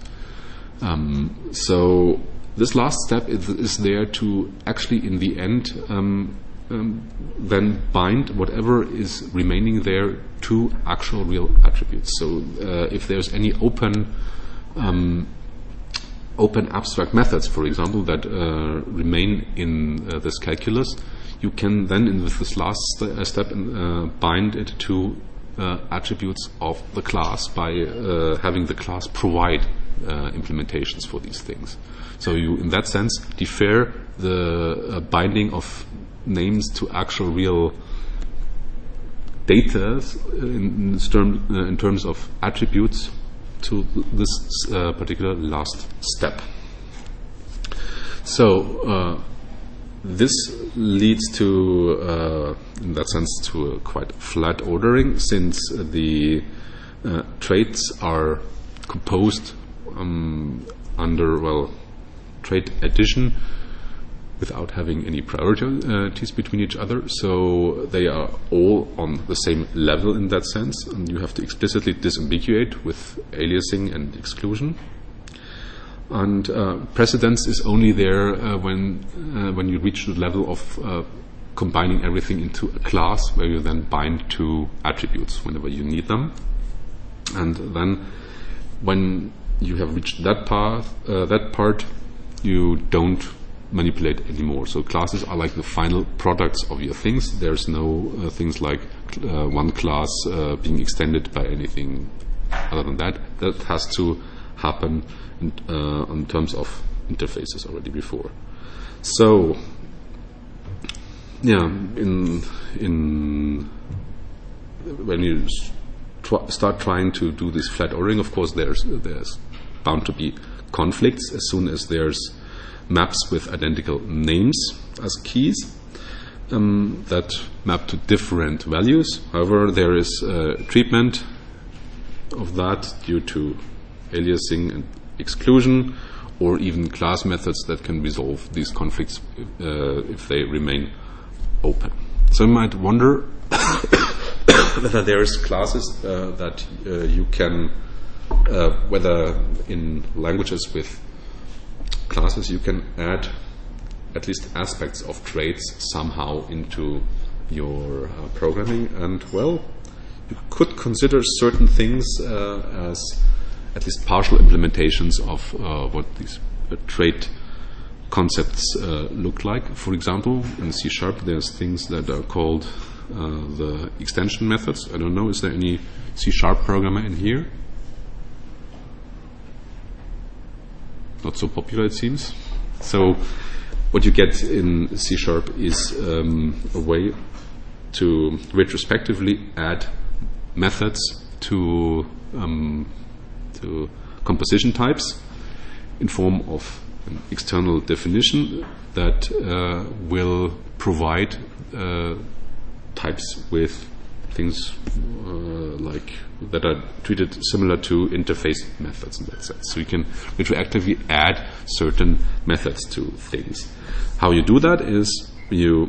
So this last step is there to actually, in the end, then bind whatever is remaining there to actual real attributes. So if there's any open abstract methods, for example, that remain in this calculus, you can then, with this last step, bind it to attributes of the class by having the class provide implementations for these things. So you, in that sense, defer the binding of names to actual real data in terms of attributes to this particular last step. So this leads to, in that sense, to a quite flat ordering, since the traits are composed under, well, trait addition without having any priorities between each other. So they are all on the same level in that sense, and you have to explicitly disambiguate with aliasing and exclusion. And precedence is only there when you reach the level of combining everything into a class, where you then bind to attributes whenever you need them. And then when you have reached that part, you don't manipulate anymore. So classes are like the final products of your things. There's no things like one class being extended by anything other than that. That has to happen in terms of interfaces already before. So yeah, in when you start trying to do this flat ordering, of course there's bound to be conflicts as soon as there's maps with identical names as keys that map to different values. However, there is treatment of that due to aliasing and exclusion, or even class methods that can resolve these conflicts if they remain open. So you might wonder whether there's classes that you can, whether in languages with classes you can add at least aspects of traits somehow into your programming. And well, you could consider certain things as at least partial implementations of what these trait concepts look like. For example, in C# there's things that are called the extension methods. I don't know, is there any C# programmer in here? Not so popular, it seems. So what you get in C# is a way to retrospectively add methods to composition types in form of an external definition that will provide types with things like that are treated similar to interface methods in that sense. So you can retroactively add certain methods to things. How you do that is here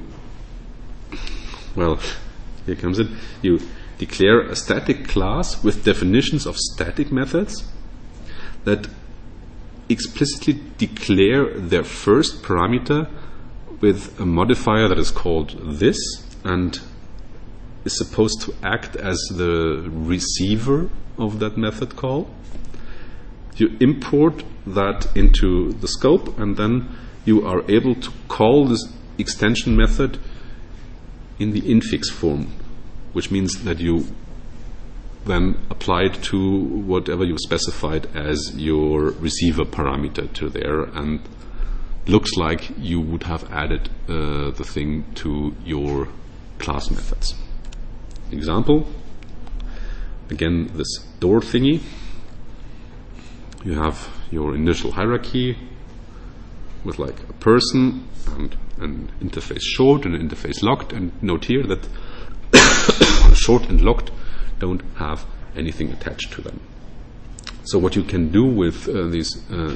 comes it. You declare a static class with definitions of static methods that explicitly declare their first parameter with a modifier that is called this and is supposed to act as the receiver of that method call. You import that into the scope, and then you are able to call this extension method in the infix form, which means that you then apply it to whatever you've specified as your receiver parameter to there, and looks like you would have added the thing to your class methods. Example, again, this door thingy. You have your initial hierarchy with like a person and an interface short and an interface locked, and note here that short and locked don't have anything attached to them. So what you can do with these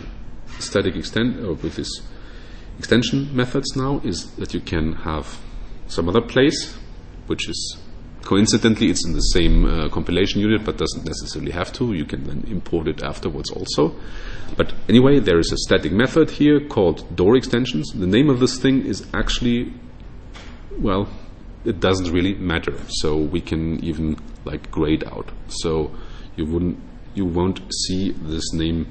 with these extension methods now is that you can have some other place, which is coincidentally it's in the same compilation unit, but doesn't necessarily have to. You can then import it afterwards also. But anyway, there is a static method here called door extensions. The name of this thing is actually, well, it doesn't really matter. So we can even like grayed out. So you won't see this name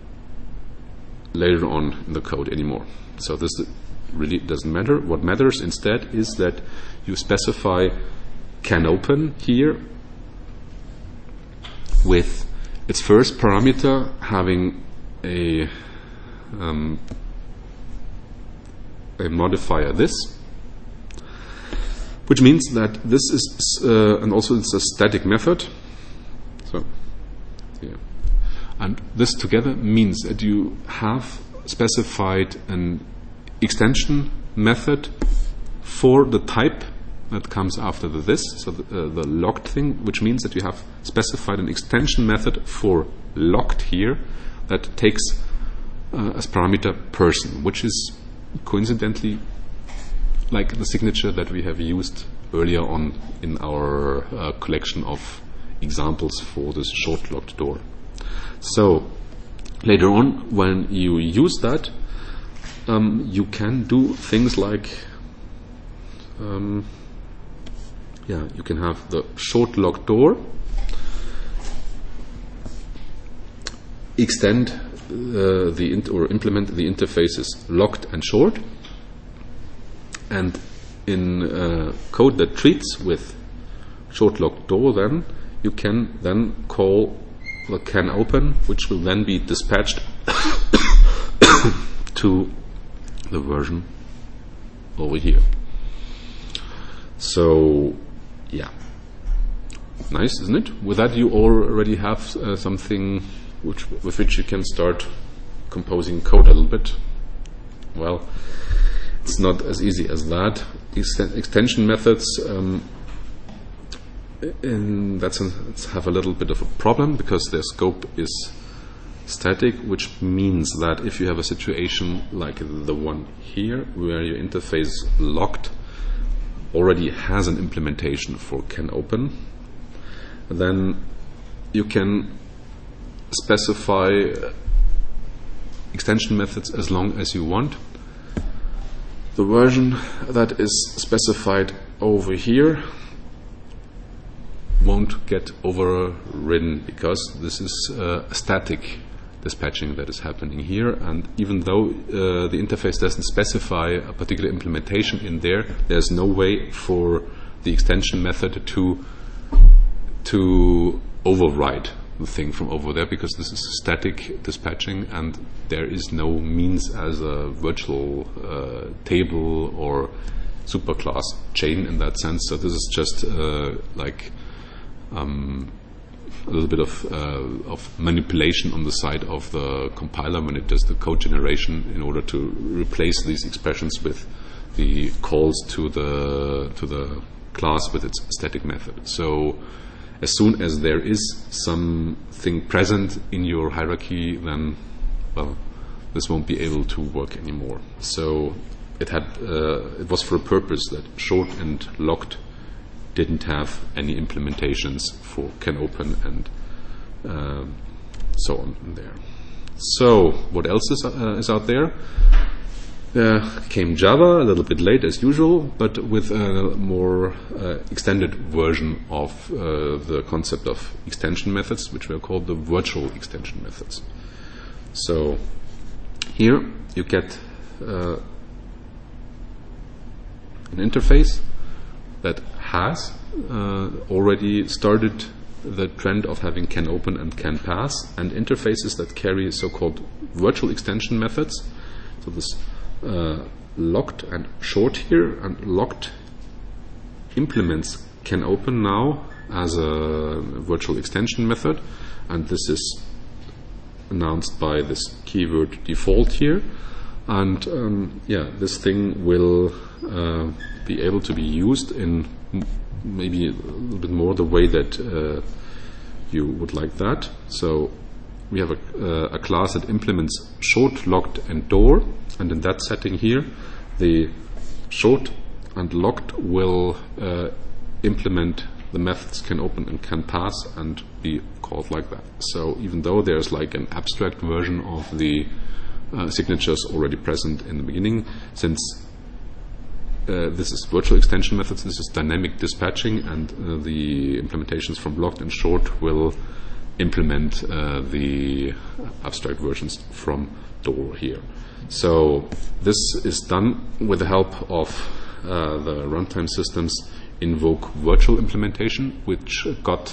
later on in the code anymore. So this really doesn't matter. What matters instead is that you specify CanOpen here with its first parameter having a modifier this, which means that this is and also it's a static method. So yeah, and this together means that you have specified an extension method for the type that comes after the this, so the locked thing, which means that you have specified an extension method for locked here that takes as parameter person, which is coincidentally like the signature that we have used earlier on in our collection of examples for this short locked door. So later on, when you use that, you can do things like you can have the short locked door extend or implement the interfaces locked and short, and in code that treats with short locked door, then you can then call the can open, which will then be dispatched to the version over here. So yeah, nice, isn't it? With that you already have something with which you can start composing code a little bit. Well, it's not as easy as that. Extension methods in that sense have a little bit of a problem because their scope is static, which means that if you have a situation like the one here where your interface locked already has an implementation for can open, then you can specify extension methods as long as you want. The version that is specified over here won't get overridden because this is static dispatching that is happening here, and even though the interface doesn't specify a particular implementation in there, there's no way for the extension method to override the thing from over there, because this is static dispatching and there is no means as a virtual table or superclass chain in that sense. So this is just like a little bit of manipulation on the side of the compiler when it does the code generation in order to replace these expressions with the calls to the class with its static method. So as soon as there is something present in your hierarchy, then, well, this won't be able to work anymore. So it was for a purpose that short and locked didn't have any implementations for can open and so on in there. So what else is out there? Came Java a little bit late as usual, but with a more extended version of the concept of extension methods, which were called the virtual extension methods. So here you get an interface that has already started the trend of having can open and can pass, and interfaces that carry so-called virtual extension methods. So this locked and short here, and locked implements can open now as a virtual extension method, and this is announced by this keyword default here, and this thing will be able to be used in maybe a little bit more the way that you would like that. So we have a class that implements short, locked, and door, and in that setting here, the short and locked will implement the methods can open and can pass and be called like that. So even though there's like an abstract version of the signatures already present in the beginning, since this is virtual extension methods, this is dynamic dispatching, and the implementations from locked and short will implement the abstract versions from door here. So this is done with the help of the runtime system's invoke virtual implementation, which got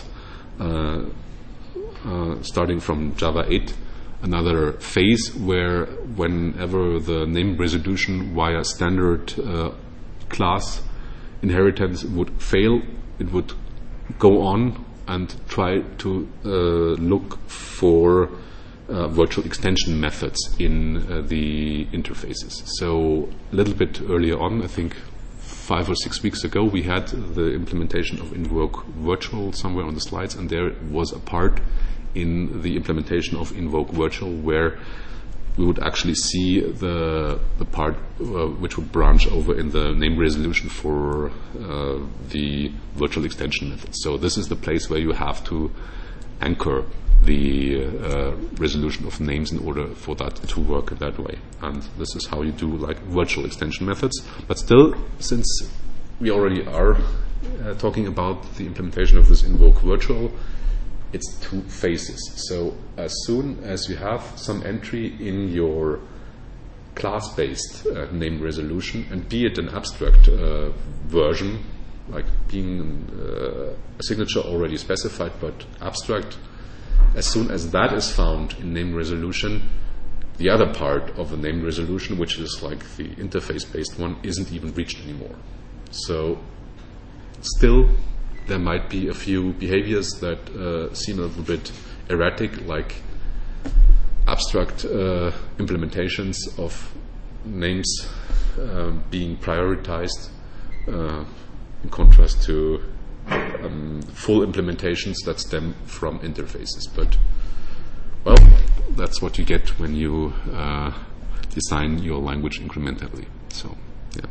starting from Java 8 another phase where whenever the name resolution via standard class inheritance would fail, it would go on and try to look for virtual extension methods in the interfaces. So a little bit earlier on, I think 5 or 6 weeks ago, we had the implementation of invoke virtual somewhere on the slides, and there was a part in the implementation of invoke virtual where we would actually see the part which would branch over in the name resolution for the virtual extension method. So this is the place where you have to anchor the resolution of names in order for that to work that way. And this is how you do like virtual extension methods. But still, since we already are talking about the implementation of this invoke virtual, it's two phases. So as soon as you have some entry in your class-based name resolution, and be it an abstract version, like being a signature already specified but abstract, as soon as that is found in name resolution, the other part of the name resolution, which is like the interface-based one, isn't even reached anymore. So still, there might be a few behaviors that seem a little bit erratic, like abstract implementations of names being prioritized in contrast to full implementations that stem from interfaces. But, well, that's what you get when you design your language incrementally. So, yeah.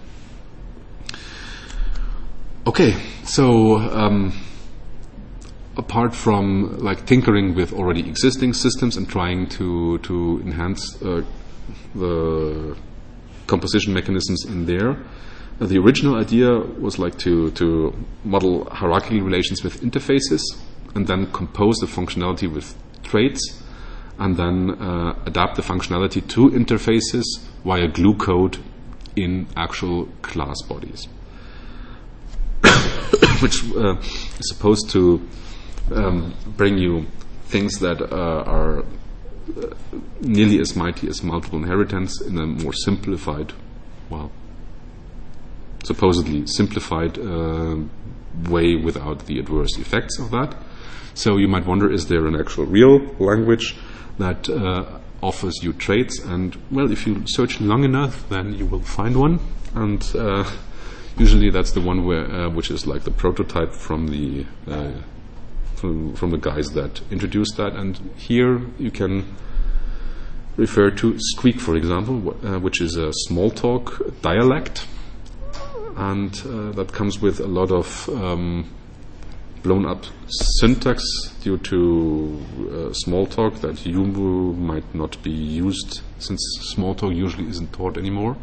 Okay, so apart from like tinkering with already existing systems and trying to enhance the composition mechanisms in there, the original idea was like to model hierarchical relations with interfaces and then compose the functionality with traits and then adapt the functionality to interfaces via glue code in actual class bodies. Which is supposed to bring you things that are nearly as mighty as multiple inheritance in a more simplified, well, supposedly simplified way without the adverse effects of that. So you might wonder, is there an actual real language that offers you traits? And, well, if you search long enough, then you will find one. And usually that's the one where, which is like the prototype from the guys that introduced that. And here you can refer to Squeak, for example, which is a Smalltalk dialect, and that comes with a lot of blown up syntax due to Smalltalk that you might not be used, since Smalltalk usually isn't taught anymore.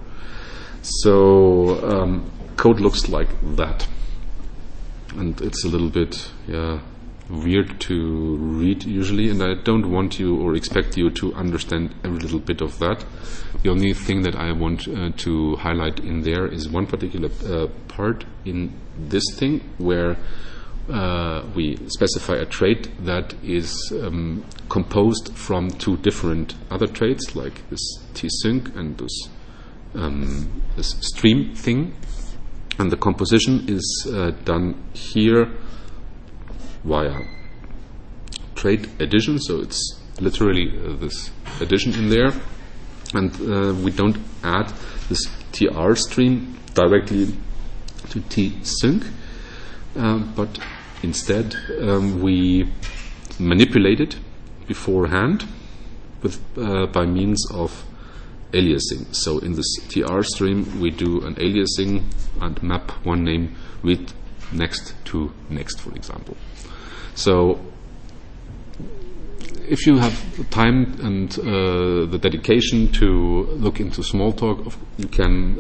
So code looks like that, and it's a little bit weird to read usually, and I don't want you or expect you to understand every little bit of that. The only thing that I want to highlight in there is one particular part in this thing where we specify a trait that is composed from two different other traits, like this tsync and this stream thing, and the composition is done here via trait addition, so it's literally this addition in there, and we don't add this tr stream directly to tsync, but instead we manipulate it beforehand with by means of aliasing. So in this tr stream we do an aliasing and map one name with next to next, for example. So if you have time and the dedication to look into Smalltalk, you can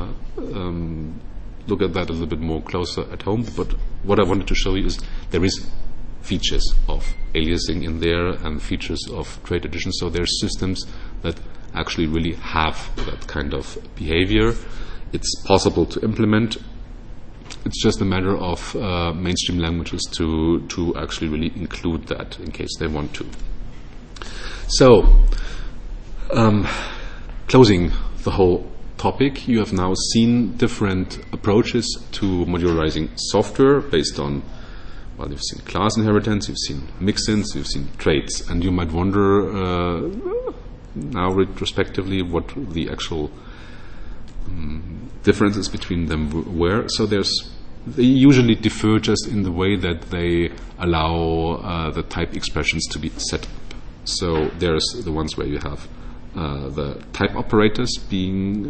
look at that a little bit more closer at home. But what I wanted to show you is there is features of aliasing in there and features of trait addition. So there's systems that actually really have that kind of behavior. It's possible to implement. It's just a matter of mainstream languages to actually really include that in case they want to. So, closing the whole topic, you have now seen different approaches to modularizing software based on, well, you've seen class inheritance, you've seen mixins, you've seen traits, and you might wonder now retrospectively what the actual differences between them were. So they usually differ just in the way that they allow the type expressions to be set up. So there's the ones where you have the type operators being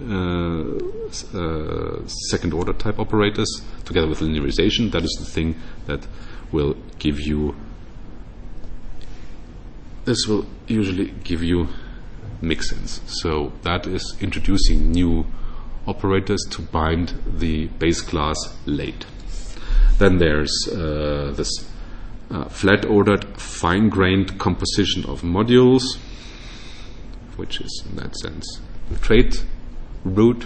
second-order type operators, together with linearization. That is the thing that will give you. This will usually give you mixins. So that is introducing new operators to bind the base class late. Then there's this flat-ordered, fine-grained composition of modules, which is in that sense the trait root.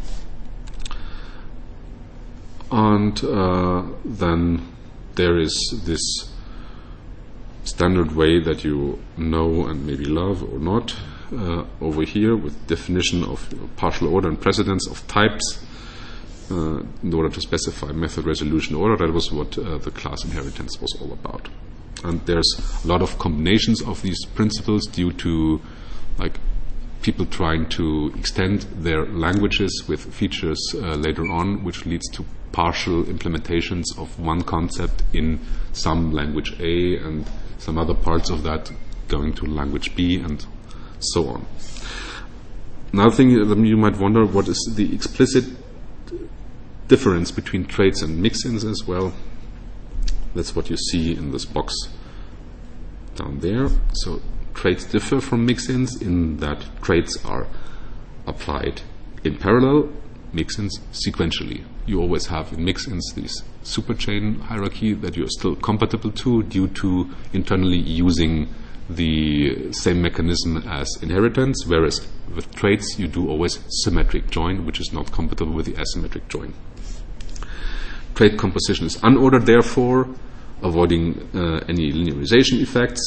And then there is this standard way that you know and maybe love or not over here, with definition of partial order and precedence of types in order to specify method resolution order. That was what the class inheritance was all about. And there's a lot of combinations of these principles due to people trying to extend their languages with features later on, which leads to partial implementations of one concept in some language A and some other parts of that going to language B and so on. Another thing that you might wonder, what is the explicit difference between traits and mixins as well? That's what you see in this box down there. So traits differ from mixins in that traits are applied in parallel, mixins sequentially. You always have in mixins this superchain hierarchy that you're still compatible to due to internally using the same mechanism as inheritance, whereas with traits you do always symmetric join, which is not compatible with the asymmetric join. Trait composition is unordered, therefore, avoiding any linearization effects.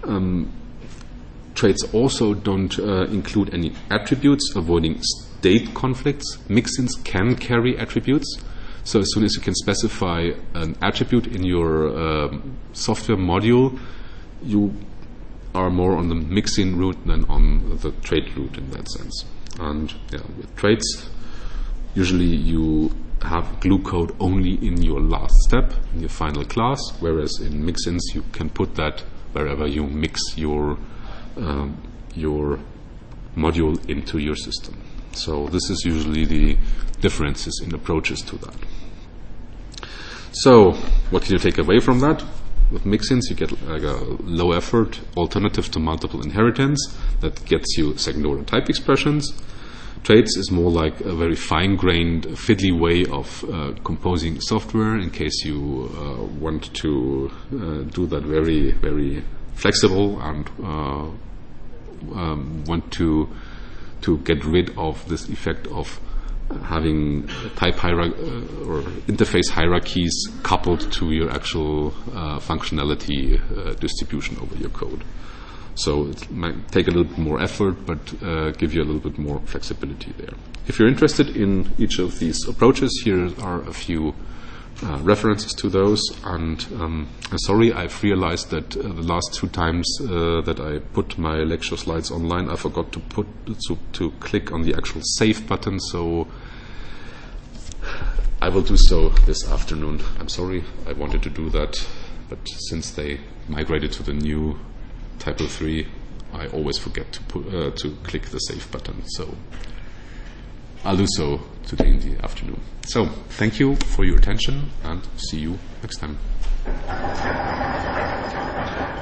Traits also don't include any attributes, avoiding state conflicts. Mixins can carry attributes. So as soon as you can specify an attribute in your software module, you are more on the mixin route than on the trait route in that sense. And with traits, usually you have glue code only in your last step, in your final class, whereas in mixins you can put that wherever you mix your module into your system. So this is usually the differences in approaches to that. So what can you take away from that? With mixins you get a low effort alternative to multiple inheritance that gets you second order type expressions. Traits is more like a very fine-grained, fiddly way of composing software in case you want to do that very, very flexible and want to get rid of this effect of having type or interface hierarchies coupled to your actual functionality distribution over your code. So it might take a little bit more effort, but give you a little bit more flexibility there. If you're interested in each of these approaches, here are a few references to those. And sorry, I've realized that the last two times that I put my lecture slides online, I forgot to click on the actual save button. So I will do so this afternoon. I'm sorry, I wanted to do that, but since they migrated to the new Typo 3, I always forget to click the save button. So I'll do so today in the afternoon. So thank you for your attention and see you next time.